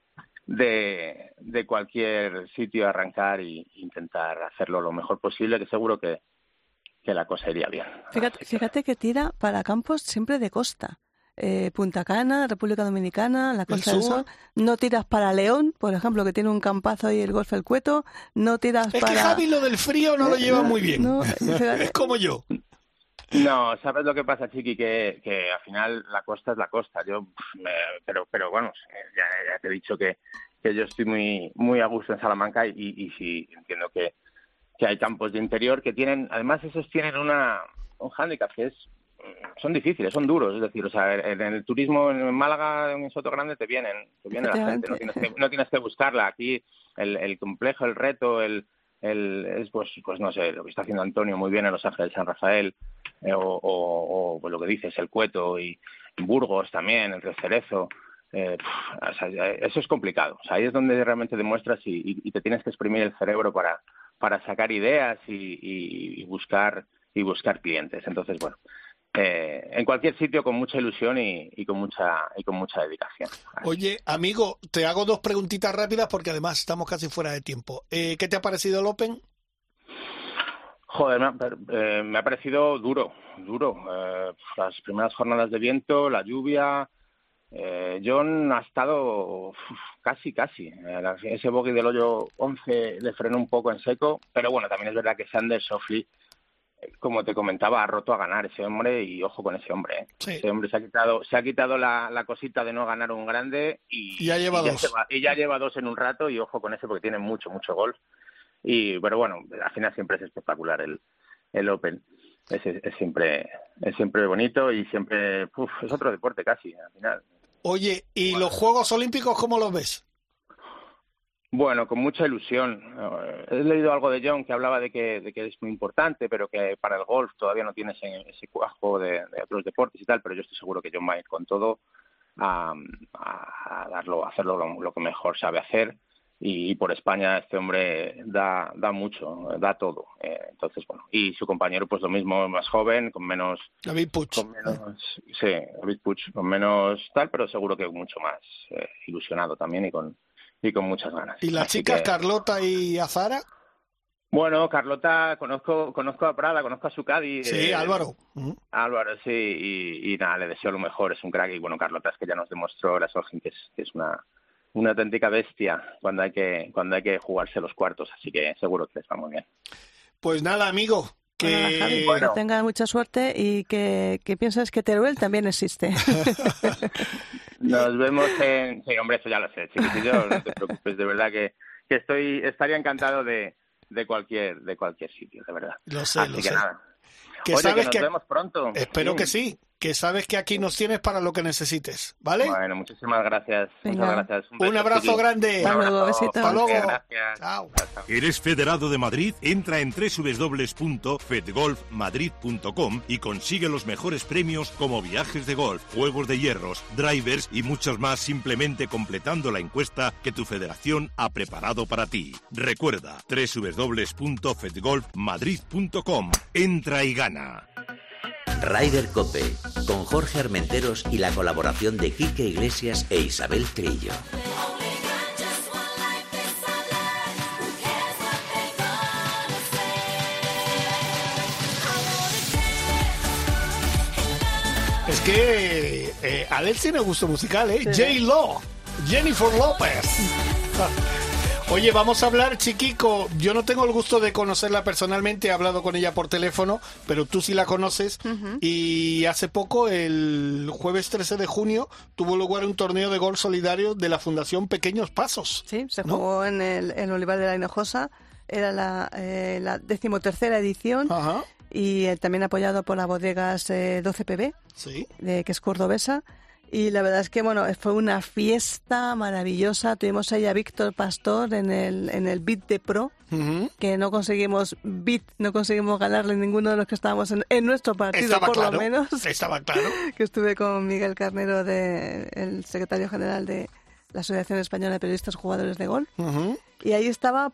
cualquier sitio arrancar e intentar hacerlo lo mejor posible, que seguro que la cosa iría bien. Fíjate que tira para campos siempre de costa. Punta Cana, República Dominicana, la Costa del Sol. No tiras para León, por ejemplo, que tiene un campazo ahí, el Golf El Cueto. No tiras para... Es que Javi lo del frío no lo lleva muy bien. No, es como yo. No, ¿sabes lo que pasa, Chiqui? Que al final la costa es la costa. Pero bueno, ya te he dicho que yo estoy muy a gusto en Salamanca y sí entiendo que hay campos de interior que tienen, además esos tienen un hándicap que son difíciles, son duros, es decir, o sea, en el turismo en Málaga, en Sotogrande te viene la gente, no tienes que buscarla. Aquí el complejo, el reto, es pues no sé, lo que está haciendo Antonio muy bien en Los Ángeles de San Rafael, o pues lo que dices, el Cueto y Burgos también, el Cerezo. O sea, eso es complicado. O sea, ahí es donde realmente demuestras y te tienes que exprimir el cerebro para sacar ideas y buscar clientes. Entonces, bueno, en cualquier sitio con mucha ilusión y con mucha dedicación. Oye, amigo, te hago 2 preguntitas rápidas porque además estamos casi fuera de tiempo. ¿Qué te ha parecido el Open? Joder, me ha parecido duro. Las primeras jornadas de viento, la lluvia. John ha estado casi. Ese bogey del hoyo 11 le frenó un poco en seco, pero bueno, también es verdad que Xander Schauffele, como te comentaba, ha roto a ganar ese hombre y ojo con ese hombre. Sí. Ese hombre se ha quitado la cosita de no ganar un grande y ya lleva 2. Y ya lleva 2 en un rato y ojo con ese porque tiene mucho golf. Pero bueno, al final siempre es espectacular el Open. Es siempre bonito y siempre es otro deporte casi al final. Oye, ¿y los Juegos Olímpicos cómo los ves? Bueno, con mucha ilusión. He leído algo de John que hablaba de que es muy importante, pero que para el golf todavía no tiene ese cuajo de otros deportes y tal, pero yo estoy seguro que John va a ir con todo a hacerlo lo que mejor sabe hacer. Y por España este hombre da mucho, da todo. Entonces, bueno, y su compañero pues lo mismo, más joven, con menos... David Puig. Sí, David Puig, con menos tal, pero seguro que mucho más ilusionado también y con muchas ganas. ¿Y las chicas Carlota y Azara? Bueno, Carlota, conozco a Prada, conozco a su Cádiz. Sí, Álvaro. Álvaro, sí, y nada, le deseo lo mejor, es un crack. Y bueno, Carlota es que ya nos demostró la Solheim que es una auténtica bestia cuando hay que jugarse los cuartos, así que seguro que les va muy bien. Pues nada, amigo, que tengan mucha suerte y que pienses que Teruel también existe. Nos vemos sí, hombre, eso ya lo sé, chiquitillo, no te preocupes, de verdad que estaría encantado de cualquier sitio, de verdad. Lo sé, así lo que sé. Nada. Que Oye, sabes que nos vemos pronto. Espero que sí, que sabes que aquí nos tienes para lo que necesites, ¿vale? Bueno, muchísimas gracias. Venga. Muchas gracias. Un abrazo grande. Hasta luego, besito. Hasta luego. Gracias. Chao. ¿Eres federado de Madrid? Entra en www.fedgolfmadrid.com y consigue los mejores premios como viajes de golf, juegos de hierros, drivers y muchos más simplemente completando la encuesta que tu federación ha preparado para ti. Recuerda, www.fedgolfmadrid.com. Entra y gana. Ryder Cope, con Jorge Armenteros y la colaboración de Quique Iglesias e Isabel Trillo. es que Adele tiene gusto musical, ¿eh? Sí. J-Lo, Jennifer López. Oye, vamos a hablar, Chiquico. Yo no tengo el gusto de conocerla personalmente, he hablado con ella por teléfono, pero tú sí la conoces. Y hace poco, el jueves 13 de junio, tuvo lugar un torneo de golf solidario de la Fundación Pequeños Pasos. Sí, se jugó en el Olivar de la Hinojosa. Era la 13ª edición. Ajá. Y también apoyado por las bodegas 12PB, Sí. que es cordobesa. Y la verdad es que, bueno, fue una fiesta maravillosa. Tuvimos ahí a Víctor Pastor en el beat de pro, que no conseguimos ganarle ninguno de los que estábamos en nuestro partido, Estaba por claro, lo menos. Estaba claro. Que estuve con Miguel Carnero, el secretario general de la Asociación Española de Periodistas Jugadores de Golf. Y ahí estaba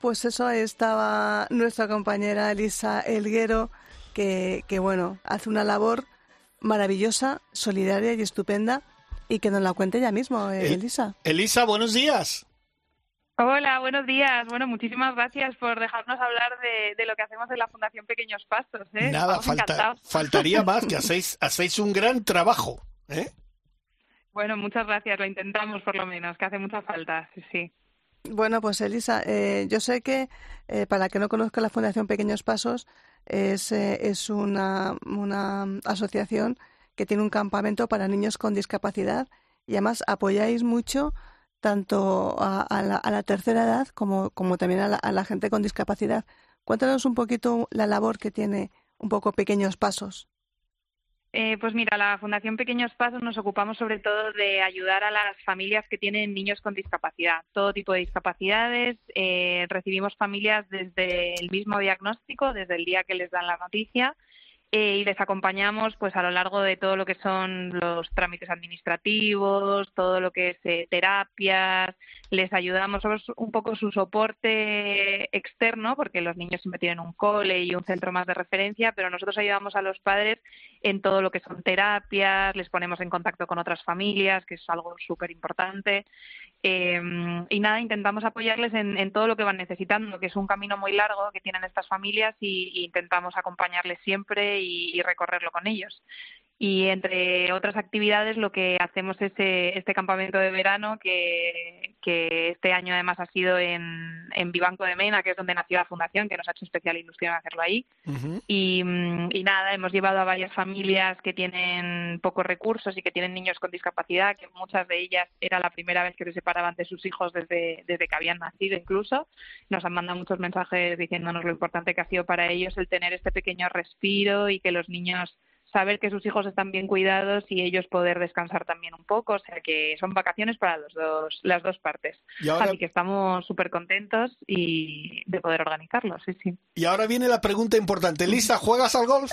nuestra compañera Elisa Elguero, que bueno, hace una labor maravillosa, solidaria y estupenda, y que nos la cuente ella mismo, Elisa. Elisa, buenos días. Hola, buenos días. Bueno, muchísimas gracias por dejarnos hablar de lo que hacemos en la Fundación Pequeños Pasos. Nada, faltaría más, que hacéis un gran trabajo, ¿eh? Bueno, muchas gracias, lo intentamos por lo menos, que hace mucha falta, sí. Bueno, pues Elisa, yo sé que para que no conozca la Fundación Pequeños Pasos, es una asociación que tiene un campamento para niños con discapacidad y además apoyáis mucho tanto a la tercera edad como también a la gente con discapacidad. Cuéntanos un poquito la labor que tiene un poco Pequeños Pasos. Pues mira, la Fundación Pequeños Pasos nos ocupamos sobre todo de ayudar a las familias que tienen niños con discapacidad, todo tipo de discapacidades. Recibimos familias desde el mismo diagnóstico, desde el día que les dan la noticia, y les acompañamos pues a lo largo de todo lo que son los trámites administrativos, todo lo que es terapias. Les ayudamos, somos un poco su soporte externo, porque los niños siempre tienen un cole y un centro más de referencia, pero nosotros ayudamos a los padres en todo lo que son terapias, les ponemos en contacto con otras familias, que es algo súper importante. Y nada, intentamos apoyarles en todo lo que van necesitando, que es un camino muy largo que tienen estas familias, y intentamos acompañarles siempre y recorrerlo con ellos. Y entre otras actividades lo que hacemos es este campamento de verano que este año además ha sido en Vivanco de Mena, que es donde nació la fundación, que nos ha hecho especial ilusión hacerlo ahí. Y nada, hemos llevado a varias familias que tienen pocos recursos y que tienen niños con discapacidad, que muchas de ellas era la primera vez que se separaban de sus hijos desde que habían nacido incluso. Nos han mandado muchos mensajes diciéndonos lo importante que ha sido para ellos el tener este pequeño respiro y que los niños saber que sus hijos están bien cuidados y ellos poder descansar también un poco, o sea que son vacaciones para las dos partes. Así que estamos súper contentos y de poder organizarlo, sí. Y ahora viene la pregunta importante. Lisa, ¿juegas al golf?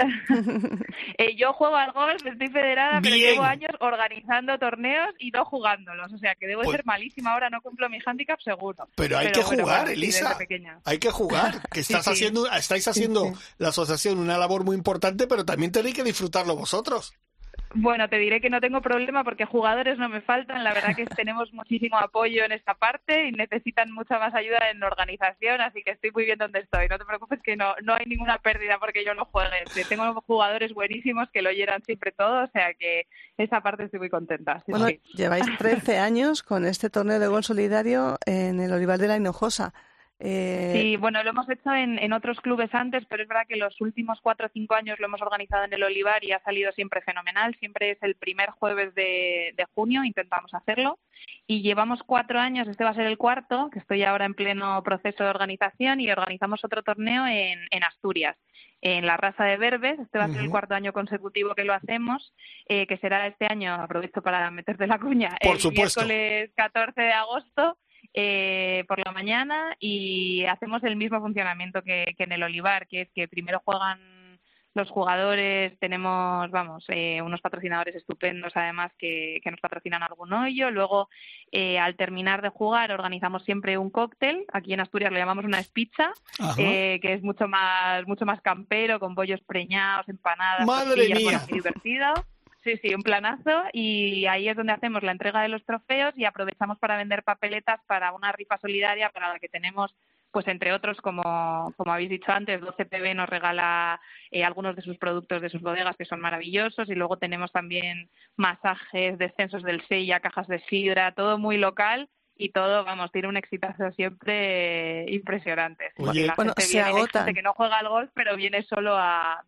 Yo juego al golf, estoy federada, Bien. pero llevo años organizando torneos y no jugándolos, o sea que debo ser malísima ahora, no cumplo mi handicap seguro. Pero hay que jugar, bueno, Elisa. Hay que jugar, que estáis haciendo la asociación una labor muy importante, pero también tenéis que disfrutarlo vosotros. Bueno, te diré que no tengo problema porque jugadores no me faltan. La verdad que tenemos muchísimo apoyo en esta parte y necesitan mucha más ayuda en organización, así que estoy muy bien donde estoy. No te preocupes que no hay ninguna pérdida porque yo no juegue. Tengo jugadores buenísimos que lo llenan siempre todo, o sea que esa parte estoy muy contenta. Sí, bueno, sí. Lleváis 13 años con este torneo de golf solidario en el Olivar de la Hinojosa. Sí, bueno, lo hemos hecho en otros clubes antes, pero es verdad que los últimos 4 o 5 años lo hemos organizado en el Olivar y ha salido siempre fenomenal. Siempre es el primer jueves de junio, intentamos hacerlo. Y llevamos 4 años, este va a ser el cuarto, que estoy ahora en pleno proceso de organización, y organizamos otro torneo en Asturias, en la Raza de Berbes. Este va a ser el 4º año consecutivo que lo hacemos, que será este año, aprovecho para meterte la cuña, Por supuesto. Miércoles 14 de agosto. Por la mañana, y hacemos el mismo funcionamiento que en el Olivar, que es que primero juegan los jugadores, tenemos unos patrocinadores estupendos además que nos patrocinan algún hoyo. Luego al terminar de jugar organizamos siempre un cóctel, aquí en Asturias lo llamamos una espizza, que es mucho más campero, con bollos preñados, empanadas, ¡madre mía! Bueno, muy divertido. Sí, un planazo, y ahí es donde hacemos la entrega de los trofeos y aprovechamos para vender papeletas para una rifa solidaria para la que tenemos pues entre otros, como habéis dicho antes, 12PB nos regala algunos de sus productos de sus bodegas que son maravillosos, y luego tenemos también masajes, descensos del Sella, cajas de sidra, todo muy local. Y todo, vamos, tiene un exitazo siempre impresionante. Oye, bueno, se agotan. Hay gente que no juega al golf, pero viene solo a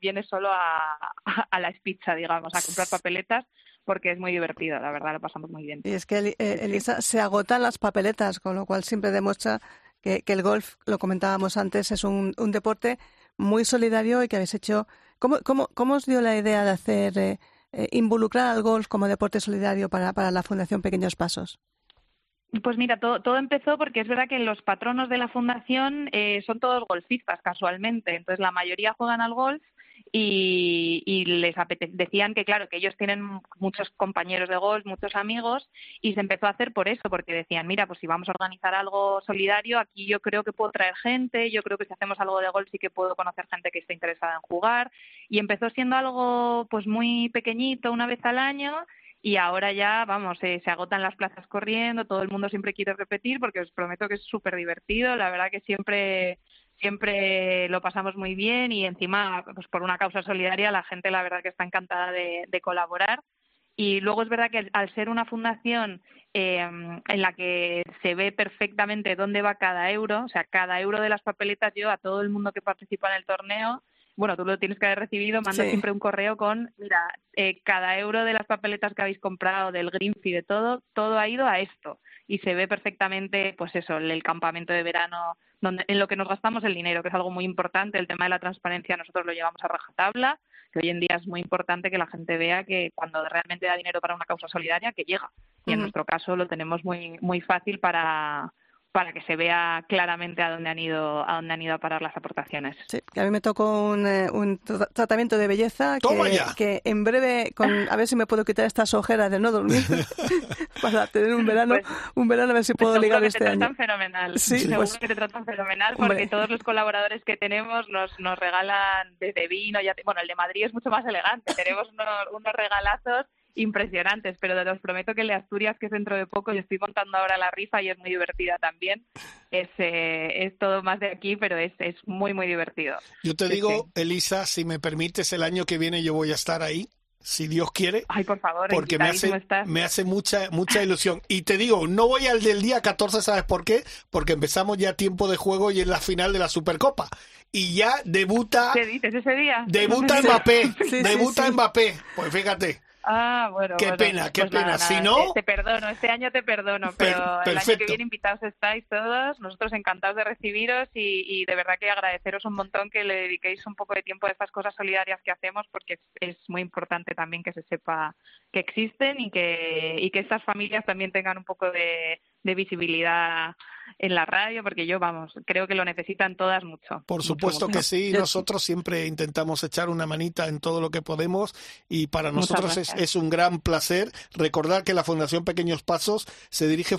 la espizza, digamos, a comprar papeletas, porque es muy divertido, la verdad, lo pasamos muy bien. Y es que, Elisa, se agotan las papeletas, con lo cual siempre demuestra que el golf, lo comentábamos antes, es un deporte muy solidario y que habéis hecho... ¿Cómo os dio la idea de hacer, involucrar al golf como deporte solidario para la Fundación Pequeños Pasos? Pues mira, todo empezó porque es verdad que los patronos de la fundación son todos golfistas, casualmente. Entonces, la mayoría juegan al golf y les decían que, claro, que ellos tienen muchos compañeros de golf, muchos amigos, y se empezó a hacer por eso, porque decían, mira, pues si vamos a organizar algo solidario, aquí yo creo que puedo traer gente, yo creo que si hacemos algo de golf sí que puedo conocer gente que esté interesada en jugar. Y empezó siendo algo pues muy pequeñito, una vez al año. Y ahora ya, vamos, se agotan las plazas corriendo, todo el mundo siempre quiere repetir porque os prometo que es súper divertido, la verdad que siempre lo pasamos muy bien y encima, pues por una causa solidaria, la gente la verdad que está encantada de colaborar. Y luego es verdad que al ser una fundación en la que se ve perfectamente dónde va cada euro, o sea, cada euro de las papeletas, yo a todo el mundo que participa en el torneo, bueno, tú lo tienes que haber recibido, mando siempre un correo con, mira, cada euro de las papeletas que habéis comprado, del green fee, de todo ha ido a esto. Y se ve perfectamente, pues eso, el campamento de verano, en lo que nos gastamos el dinero, que es algo muy importante. El tema de la transparencia nosotros lo llevamos a rajatabla, que hoy en día es muy importante que la gente vea que cuando realmente da dinero para una causa solidaria, que llega. Y en nuestro caso lo tenemos muy, muy fácil para que se vea claramente a dónde han ido a parar las aportaciones. Sí, que a mí me tocó un tratamiento de belleza que en breve, a ver si me puedo quitar estas ojeras de no dormir para tener un verano a ver si puedo ligar este año. Fenomenal. Sí, seguro que te tratan fenomenal porque todos los colaboradores que tenemos nos regalan desde vino, bueno, el de Madrid es mucho más elegante, tenemos unos regalazos impresionantes, pero os prometo que el de Asturias, que es dentro de poco, yo estoy montando ahora la rifa y es muy divertida también. Es todo más de aquí, pero es muy, muy divertido. Yo te digo, Elisa, si me permites, el año que viene yo voy a estar ahí, si Dios quiere. Ay, por favor, porque me hace mucha ilusión. Y te digo, no voy al del día 14, ¿sabes por qué? Porque empezamos ya tiempo de juego y es la final de la Supercopa. Y ya debuta... ¿Qué dices ese día? Debuta Mbappé, Mbappé. Pues fíjate. Ah, bueno. Qué pena. Nada, si no... Te perdono, este año te perdono, pero el año que viene invitados estáis todos, nosotros encantados de recibiros y de verdad que agradeceros un montón que le dediquéis un poco de tiempo a estas cosas solidarias que hacemos, porque es muy importante también que se sepa que existen y que estas familias también tengan un poco de visibilidad en la radio, porque creo que lo necesitan todas mucho. Por supuesto que sí, nosotros siempre intentamos echar una manita en todo lo que podemos y para nosotros es un gran placer recordar que la Fundación Pequeños Pasos se dirige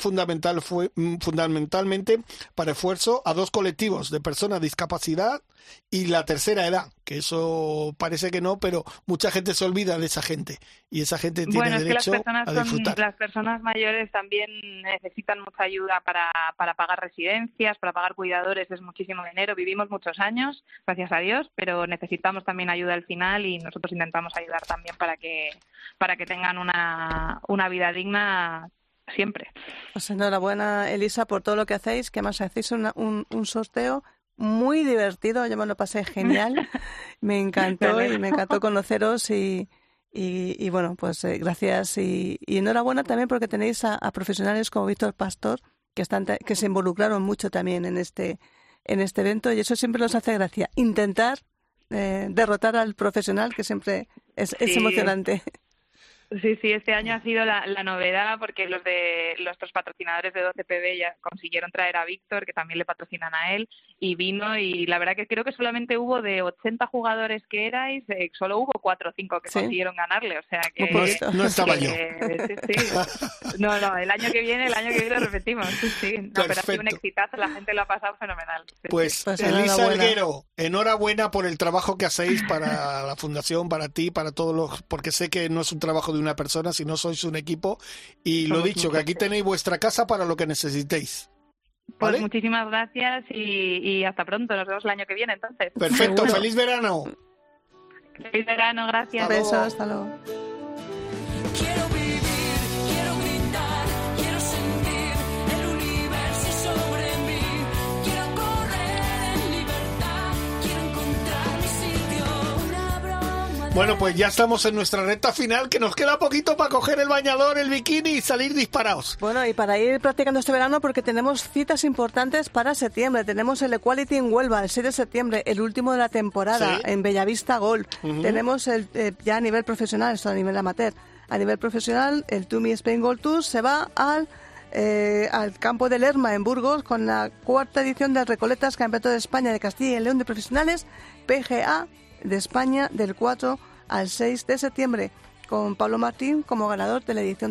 fundamentalmente para esfuerzo a dos colectivos de personas de discapacidad y la tercera edad, que eso parece que no, pero mucha gente se olvida de esa gente y esa gente tiene derecho a disfrutar. Las personas mayores también necesitan mucha ayuda para pagar residencias, para pagar cuidadores, es muchísimo dinero. Vivimos muchos años, gracias a Dios, pero necesitamos también ayuda al final y nosotros intentamos ayudar también para que tengan una vida digna siempre. Pues enhorabuena, Elisa, por todo lo que hacéis, que además hacéis un sorteo muy divertido, yo me lo pasé genial, me encantó y me encantó conoceros y bueno, pues gracias y enhorabuena también porque tenéis a profesionales como Víctor Pastor que se involucraron mucho también en este evento y eso siempre nos hace gracia, intentar derrotar al profesional, que siempre es emocionante. Sí, este año ha sido la novedad porque nuestros patrocinadores de 12PB ya consiguieron traer a Víctor, que también le patrocinan a él, y vino y la verdad que creo que solamente hubo de 80 jugadores que erais, solo hubo 4 o 5 que consiguieron ganarle, o sea que... No estaba yo. Sí. No, el año que viene lo repetimos, sí. No, pero ha sido un exitazo, la gente lo ha pasado fenomenal. Pues Elisa Alguero, enhorabuena por el trabajo que hacéis para la Fundación, para ti, para todos porque sé que no es un trabajo de una persona, sino sois un equipo y lo dicho, que aquí tenéis vuestra casa para lo que necesitéis. Pues ¿vale? muchísimas gracias y hasta pronto. Nos vemos el año que viene, entonces. Perfecto, Seguro. feliz verano. Feliz verano, gracias. Hasta luego. Besos, hasta luego. Quiero vivir, quiero gritar, quiero sentir el universo sobre mí. Quiero correr en libertad, quiero encontrar mi sitio. Una broma. Bueno, pues ya estamos en nuestra recta final, que nos queda poquito para coger el bañador, el bikini y salir disparados. Bueno, y para ir practicando este verano, porque tenemos citas importantes para septiembre. Tenemos el Equality en Huelva, el 6 de septiembre, el último de la temporada, Sí. en Bellavista Golf. Tenemos el ya a nivel profesional, esto a nivel amateur. A nivel profesional, el Tumi Spain Gold Tour se va al campo de Lerma, en Burgos, con la 4ª edición del Recoletas Campeonato de España de Castilla y León de Profesionales, PGA de España, del 4 al 6 de septiembre, con Pablo Martín como ganador de la edición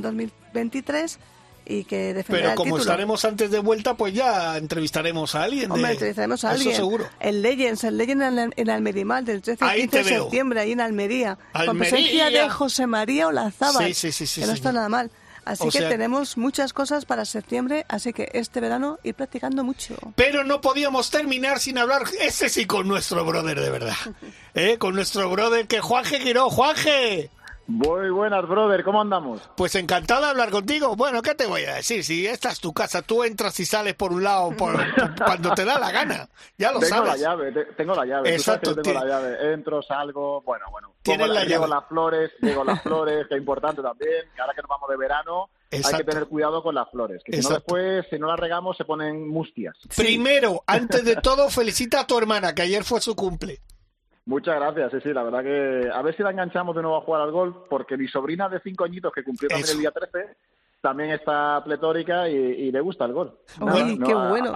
2023 y que defenderá Pero como el título. estaremos antes de vuelta, pues ya entrevistaremos a alguien. Hombre, entrevistaremos a alguien. Eso seguro. El Legends en Almerimal, del 13 al Ahí 15 de te veo. septiembre, ahí en Almería. Con ¡Almería! presencia de José María Olazábal, Sí, que no está nada mal. Así O que sea- tenemos muchas cosas para septiembre, así que este verano ir practicando mucho. Pero no podíamos terminar sin hablar, ese sí, con nuestro brother de verdad. Con nuestro brother, que Juanje Giró. ¡Juanje! Muy buenas, brother, ¿cómo andamos? Pues encantado de hablar contigo. Bueno, ¿qué te voy a decir? Si esta es tu casa, tú entras y sales por un lado cuando te da la gana. Ya lo Tengo sabes. la llave, tengo la llave. Exacto, Tú sabes que yo tengo la llave. Entro, salgo, bueno. Tienes la Llevo llave. llevo las flores, que es importante también, que ahora que nos vamos de verano hay Exacto. que tener cuidado con las flores, que si no Exacto. después, si no las regamos, se ponen mustias. Primero, antes de todo, felicita a tu hermana, que ayer fue su cumple. Muchas gracias, sí, la verdad que a ver si la enganchamos de nuevo a jugar al golf, porque mi sobrina de 5 añitos, que cumplió también Eso. el día 13, también está pletórica y le gusta el golf. Uy, qué bueno.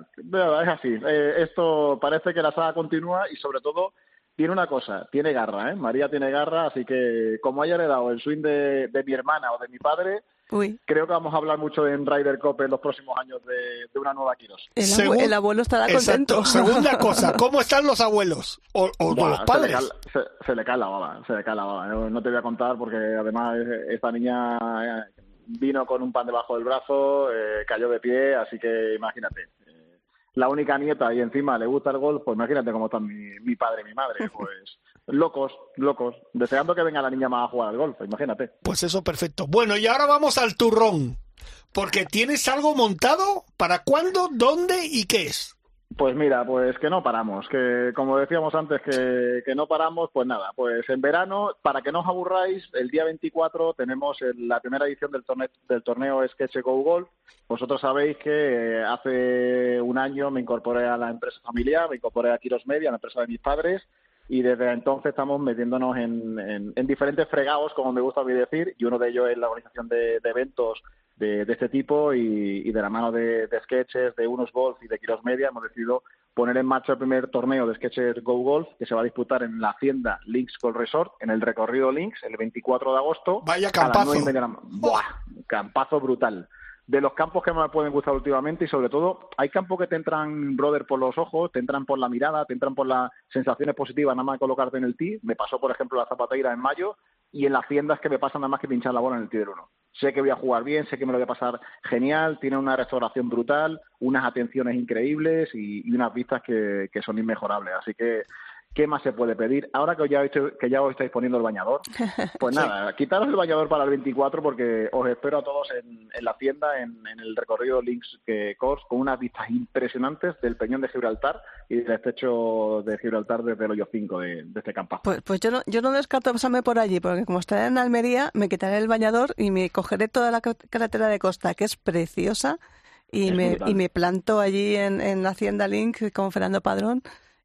Es así, esto parece que la saga continúa y sobre todo tiene una cosa, tiene garra, ¿eh? María tiene garra, así que como haya heredado el swing de mi hermana o de mi padre, Uy, creo que vamos a hablar mucho en Ryder Cup en los próximos años de una nueva Quiros. el abuelo estará Exacto. contento. Segunda cosa, ¿cómo están los abuelos? O Buah, los padres. Se le cae la baba. No te voy a contar porque además esta niña vino con un pan debajo del brazo, cayó de pie, así que imagínate. La única nieta y encima le gusta el golf, pues imagínate cómo están mi padre y mi madre, pues locos, deseando que venga la niña más a jugar al golf, imagínate. Pues eso, perfecto. Bueno, y ahora vamos al turrón. Porque tienes algo montado. ¿Para cuándo? ¿Dónde? ¿Y qué es? Pues mira, pues que no paramos, que como decíamos antes que no paramos, pues nada, pues en verano, para que no os aburráis, el día 24 tenemos la primera edición del torneo Sketch Go Golf. Vosotros sabéis que hace un año me incorporé a la empresa familiar, me incorporé a Quiros Media, la empresa de mis padres, y desde entonces estamos metiéndonos en diferentes fregados, como me gusta a mí decir, y uno de ellos es la organización de eventos de este tipo y de la mano de Sketches, de Unos Golf y de Quiros Media hemos decidido poner en marcha el primer torneo de Sketches Go Golf que se va a disputar en la Hacienda Links Golf Resort, en el recorrido Links, el 24 de agosto. Vaya campazo. A las 9:30. ¡Buah! Campazo brutal. De los campos que me pueden gustar últimamente y sobre todo hay campos que te entran, brother, por los ojos, te entran por la mirada, te entran por las sensaciones positivas nada más de colocarte en el tee. Me pasó, por ejemplo, la Zapateira en mayo y en la Hacienda es que me pasa nada más que pinchar la bola en el tee del 1. Sé que voy a jugar bien, sé que me lo voy a pasar genial, tiene una restauración brutal, unas atenciones increíbles y unas vistas que son inmejorables. Así que, ¿qué más se puede pedir? Ahora que ya os estáis poniendo el bañador, pues nada, quitaros el bañador para el 24 porque os espero a todos en la Hacienda, en el recorrido Links Course, con unas vistas impresionantes del Peñón de Gibraltar y del estrecho de Gibraltar desde el hoyo 5 de este campazo. Pues yo no descarto pasarme por allí, porque como estaré en Almería, me quitaré el bañador y me cogeré toda la carretera de costa, que es preciosa, y me planto allí en la Hacienda Link con Fernando Padrón,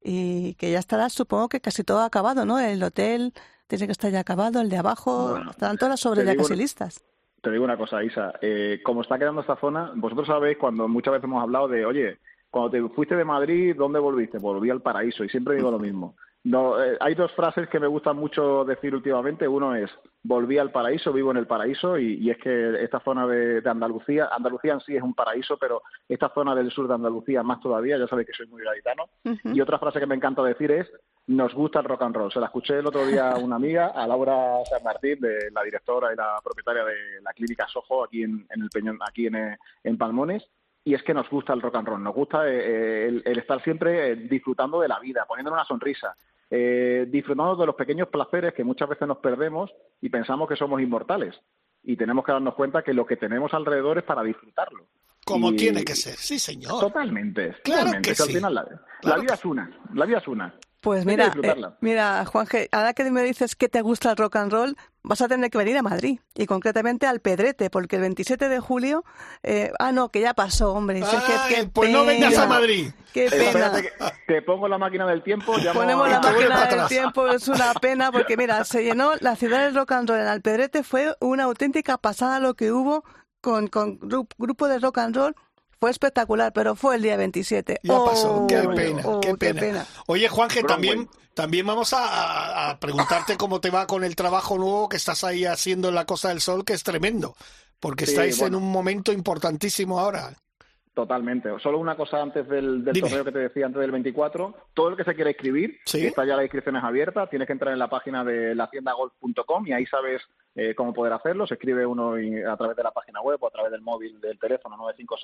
y que ya estará, supongo que casi todo acabado, ¿no? El hotel tiene que estar ya acabado, el de abajo, Bueno, estarán todas las obras ya casi listas. Te digo una cosa, Isa, como está quedando esta zona, vosotros sabéis cuando muchas veces hemos hablado de, oye, cuando te fuiste de Madrid, ¿dónde volviste? Volví al paraíso y siempre digo lo mismo. No, hay dos frases que me gustan mucho decir últimamente. Uno es, volví al paraíso, vivo en el paraíso, y es que esta zona de Andalucía en sí es un paraíso, pero esta zona del sur de Andalucía más todavía, ya sabéis que soy muy gaditano. Y otra frase que me encanta decir es, nos gusta el rock and roll. Se la escuché el otro día a una amiga, a Laura San Martín, de la directora y la propietaria de la clínica Soho aquí en el Peñón, aquí en Palmones, y es que nos gusta el rock and roll, nos gusta el estar siempre disfrutando de la vida, poniéndonos una sonrisa, disfrutando de los pequeños placeres que muchas veces nos perdemos y pensamos que somos inmortales. Y tenemos que darnos cuenta que lo que tenemos alrededor es para disfrutarlo. Como tiene que ser, sí, señor. Totalmente. Claro totalmente. que sí. Al final la vida es una. La vida es una. Pues Hay que mira, disfrutarla. Juanje, ahora que me dices que te gusta el rock and roll, vas a tener que venir a Madrid, y concretamente al Pedrete, porque el 27 de julio... no, que ya pasó, hombre. Ay, pues no vengas a Madrid. Qué pena. Espérate que pongo la máquina del tiempo. Ponemos la máquina del tiempo, es una pena, porque mira, se llenó la ciudad del rock and roll en Alpedrete, fue una auténtica pasada lo que hubo con grupo de rock and roll. Fue espectacular, pero fue el día 27. Ya pasó, qué pena, qué qué pena. Oye, Juanje, también vamos a preguntarte cómo te va con el trabajo nuevo que estás ahí haciendo en la Costa del Sol, que es tremendo, porque estáis en un momento importantísimo ahora. Totalmente. Solo una cosa antes del torneo que te decía, antes del 24. Todo el que se quiera inscribir, está ya las inscripciones abiertas, tienes que entrar en la página de lahaciendagolf.com y ahí sabes cómo poder hacerlo. Se escribe uno a través de la página web o a través del móvil del teléfono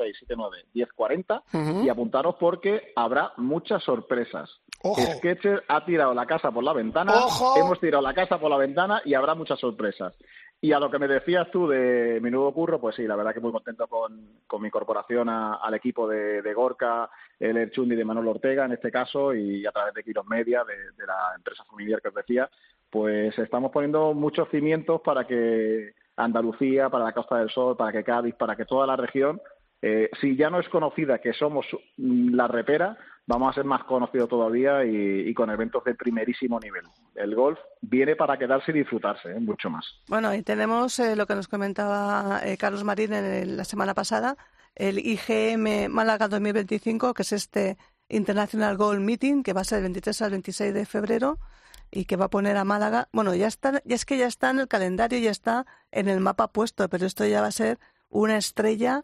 956-79-1040 y apuntaros porque habrá muchas sorpresas. Sketcher ha tirado la casa por la ventana, hemos tirado la casa por la ventana y habrá muchas sorpresas. Y a lo que me decías tú de mi nuevo curro, pues sí, la verdad que muy contento con mi incorporación al equipo de Gorka, el Erchundi de Manuel Ortega en este caso, y a través de Quiros Media, de la empresa familiar que os decía, pues estamos poniendo muchos cimientos para que Andalucía, para la Costa del Sol, para que Cádiz, para que toda la región, si ya no es conocida que somos la repera, vamos a ser más conocidos todavía y con eventos de primerísimo nivel. El golf viene para quedarse y disfrutarse, mucho más. Bueno, y tenemos lo que nos comentaba Carlos Marín la semana pasada, el IGM Málaga 2025, que es este International Golf Meeting, que va a ser del 23 al 26 de febrero y que va a poner a Málaga. Bueno, ya está en el calendario, ya está en el mapa puesto, pero esto ya va a ser una estrella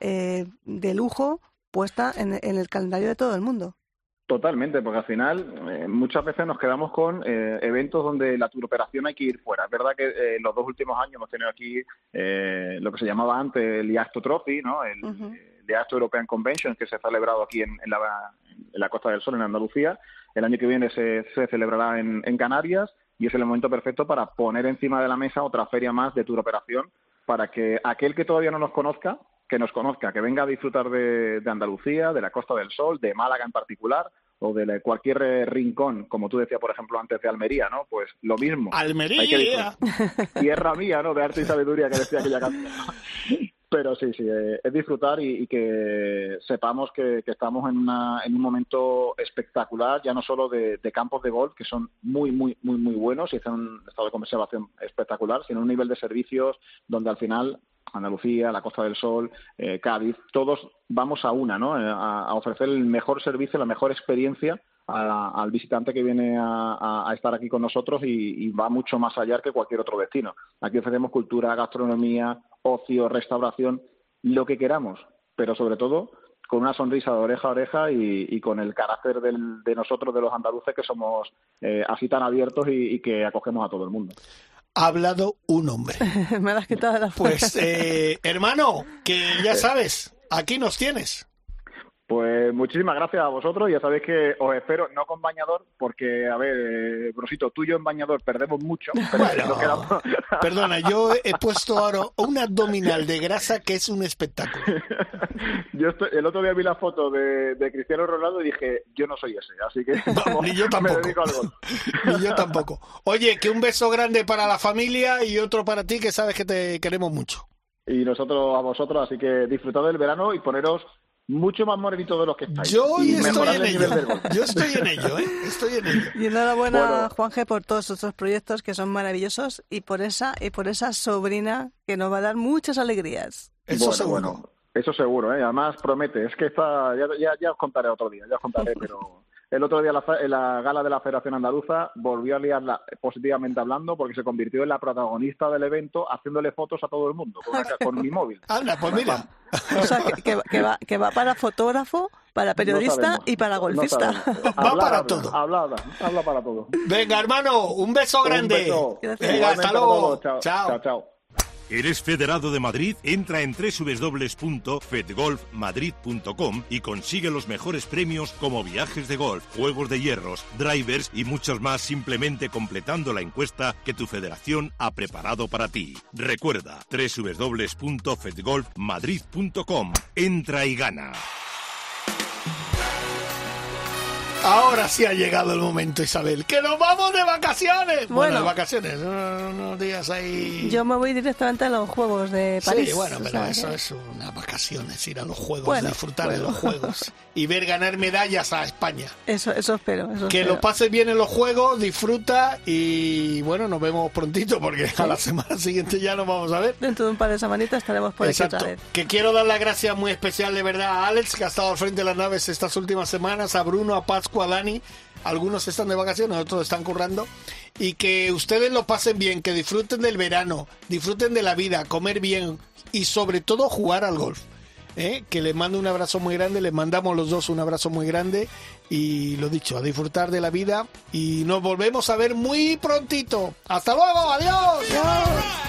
de lujo puesta en el calendario de todo el mundo. Totalmente, porque al final muchas veces nos quedamos con eventos donde la turoperación hay que ir fuera. Es verdad que los 2 últimos años hemos tenido aquí lo que se llamaba antes el IASTO Trophy, ¿no? El IASTO European Convention, que se ha celebrado aquí en la Costa del Sol, en Andalucía. El año que viene se celebrará en Canarias y es el momento perfecto para poner encima de la mesa otra feria más de turoperación para que aquel que todavía no nos conozca, que nos conozca, que venga a disfrutar de Andalucía, de la Costa del Sol, de Málaga en particular, o de cualquier rincón, como tú decías, por ejemplo, antes de Almería, ¿no? Pues lo mismo. ¡Almería! Tierra mía, ¿no? De arte y sabiduría, que decía aquella canción. Pero sí, es disfrutar y que sepamos que estamos en un momento espectacular, ya no solo de campos de golf, que son muy, muy, muy, muy buenos y están en un estado de conservación espectacular, sino un nivel de servicios donde al final Andalucía, la Costa del Sol, Cádiz, todos vamos a una, ¿no? A ofrecer el mejor servicio, la mejor experiencia al visitante que viene a estar aquí con nosotros y va mucho más allá que cualquier otro destino. Aquí ofrecemos cultura, gastronomía, ocio, restauración, lo que queramos, pero sobre todo con una sonrisa de oreja a oreja y con el carácter de nosotros, de los andaluces, que somos así tan abiertos y que acogemos a todo el mundo. Ha hablado un hombre. Me lo has quitado de la Pues, hermano, que ya sabes, aquí nos tienes. Pues muchísimas gracias a vosotros. Ya sabéis que os espero, no con bañador, porque, a ver, Brosito, tú y yo en bañador perdemos mucho. Pero bueno, perdona, yo he puesto ahora un abdominal de grasa que es un espectáculo. El otro día vi la foto de Cristiano Ronaldo y dije, yo no soy ese, así que vamos, ni yo tampoco. Me dedico al gol. Ni yo tampoco. Oye, que un beso grande para la familia y otro para ti, que sabes que te queremos mucho. Y nosotros a vosotros, así que disfrutad del verano y poneros mucho más morenitos de los que estáis. Yo estoy en ello. Yo estoy en ello, Estoy en ello. Y enhorabuena, Juanje, por todos estos proyectos que son maravillosos y por esa sobrina que nos va a dar muchas alegrías. Eso seguro. Bueno, eso seguro, Además promete. Es que ya os contaré otro día, pero el otro día en la gala de la Federación Andaluza volvió a liarla positivamente hablando porque se convirtió en la protagonista del evento haciéndole fotos a todo el mundo con mi móvil. Anda, pues mira. O sea, que va para fotógrafo, para periodista y para golfista. Va para todo. Habla para todo. Venga, hermano, un beso grande. Un beso. Gracias. Venga, hasta luego. Chao. ¿Eres federado de Madrid? Entra en www.fedgolfmadrid.com y consigue los mejores premios como viajes de golf, juegos de hierros, drivers y muchos más simplemente completando la encuesta que tu federación ha preparado para ti. Recuerda, www.fedgolfmadrid.com. Entra y gana. Ahora sí ha llegado el momento, Isabel, que nos vamos de vacaciones. Bueno, de vacaciones, unos días ahí. Yo me voy directamente a los Juegos de París. Sí, bueno, pero eso es unas vacaciones, ir a los Juegos, disfrutar de los Juegos y ver ganar medallas a España. Eso espero. Lo pases bien en los Juegos, disfruta y bueno, nos vemos prontito porque a la semana siguiente ya nos vamos a ver. Dentro de un par de semanitas estaremos por aquí otra vez. Que quiero dar las gracias muy especial de verdad a Alex, que ha estado al frente de las naves estas últimas semanas, a Bruno, a Pascua, a Dani. Algunos están de vacaciones, otros están currando. Y que ustedes lo pasen bien, que disfruten del verano, disfruten de la vida, comer bien y sobre todo jugar al golf. Que les mando un abrazo muy grande, les mandamos los dos un abrazo muy grande y lo dicho, a disfrutar de la vida y nos volvemos a ver muy prontito. ¡Hasta luego! ¡Adiós! ¡Adiós!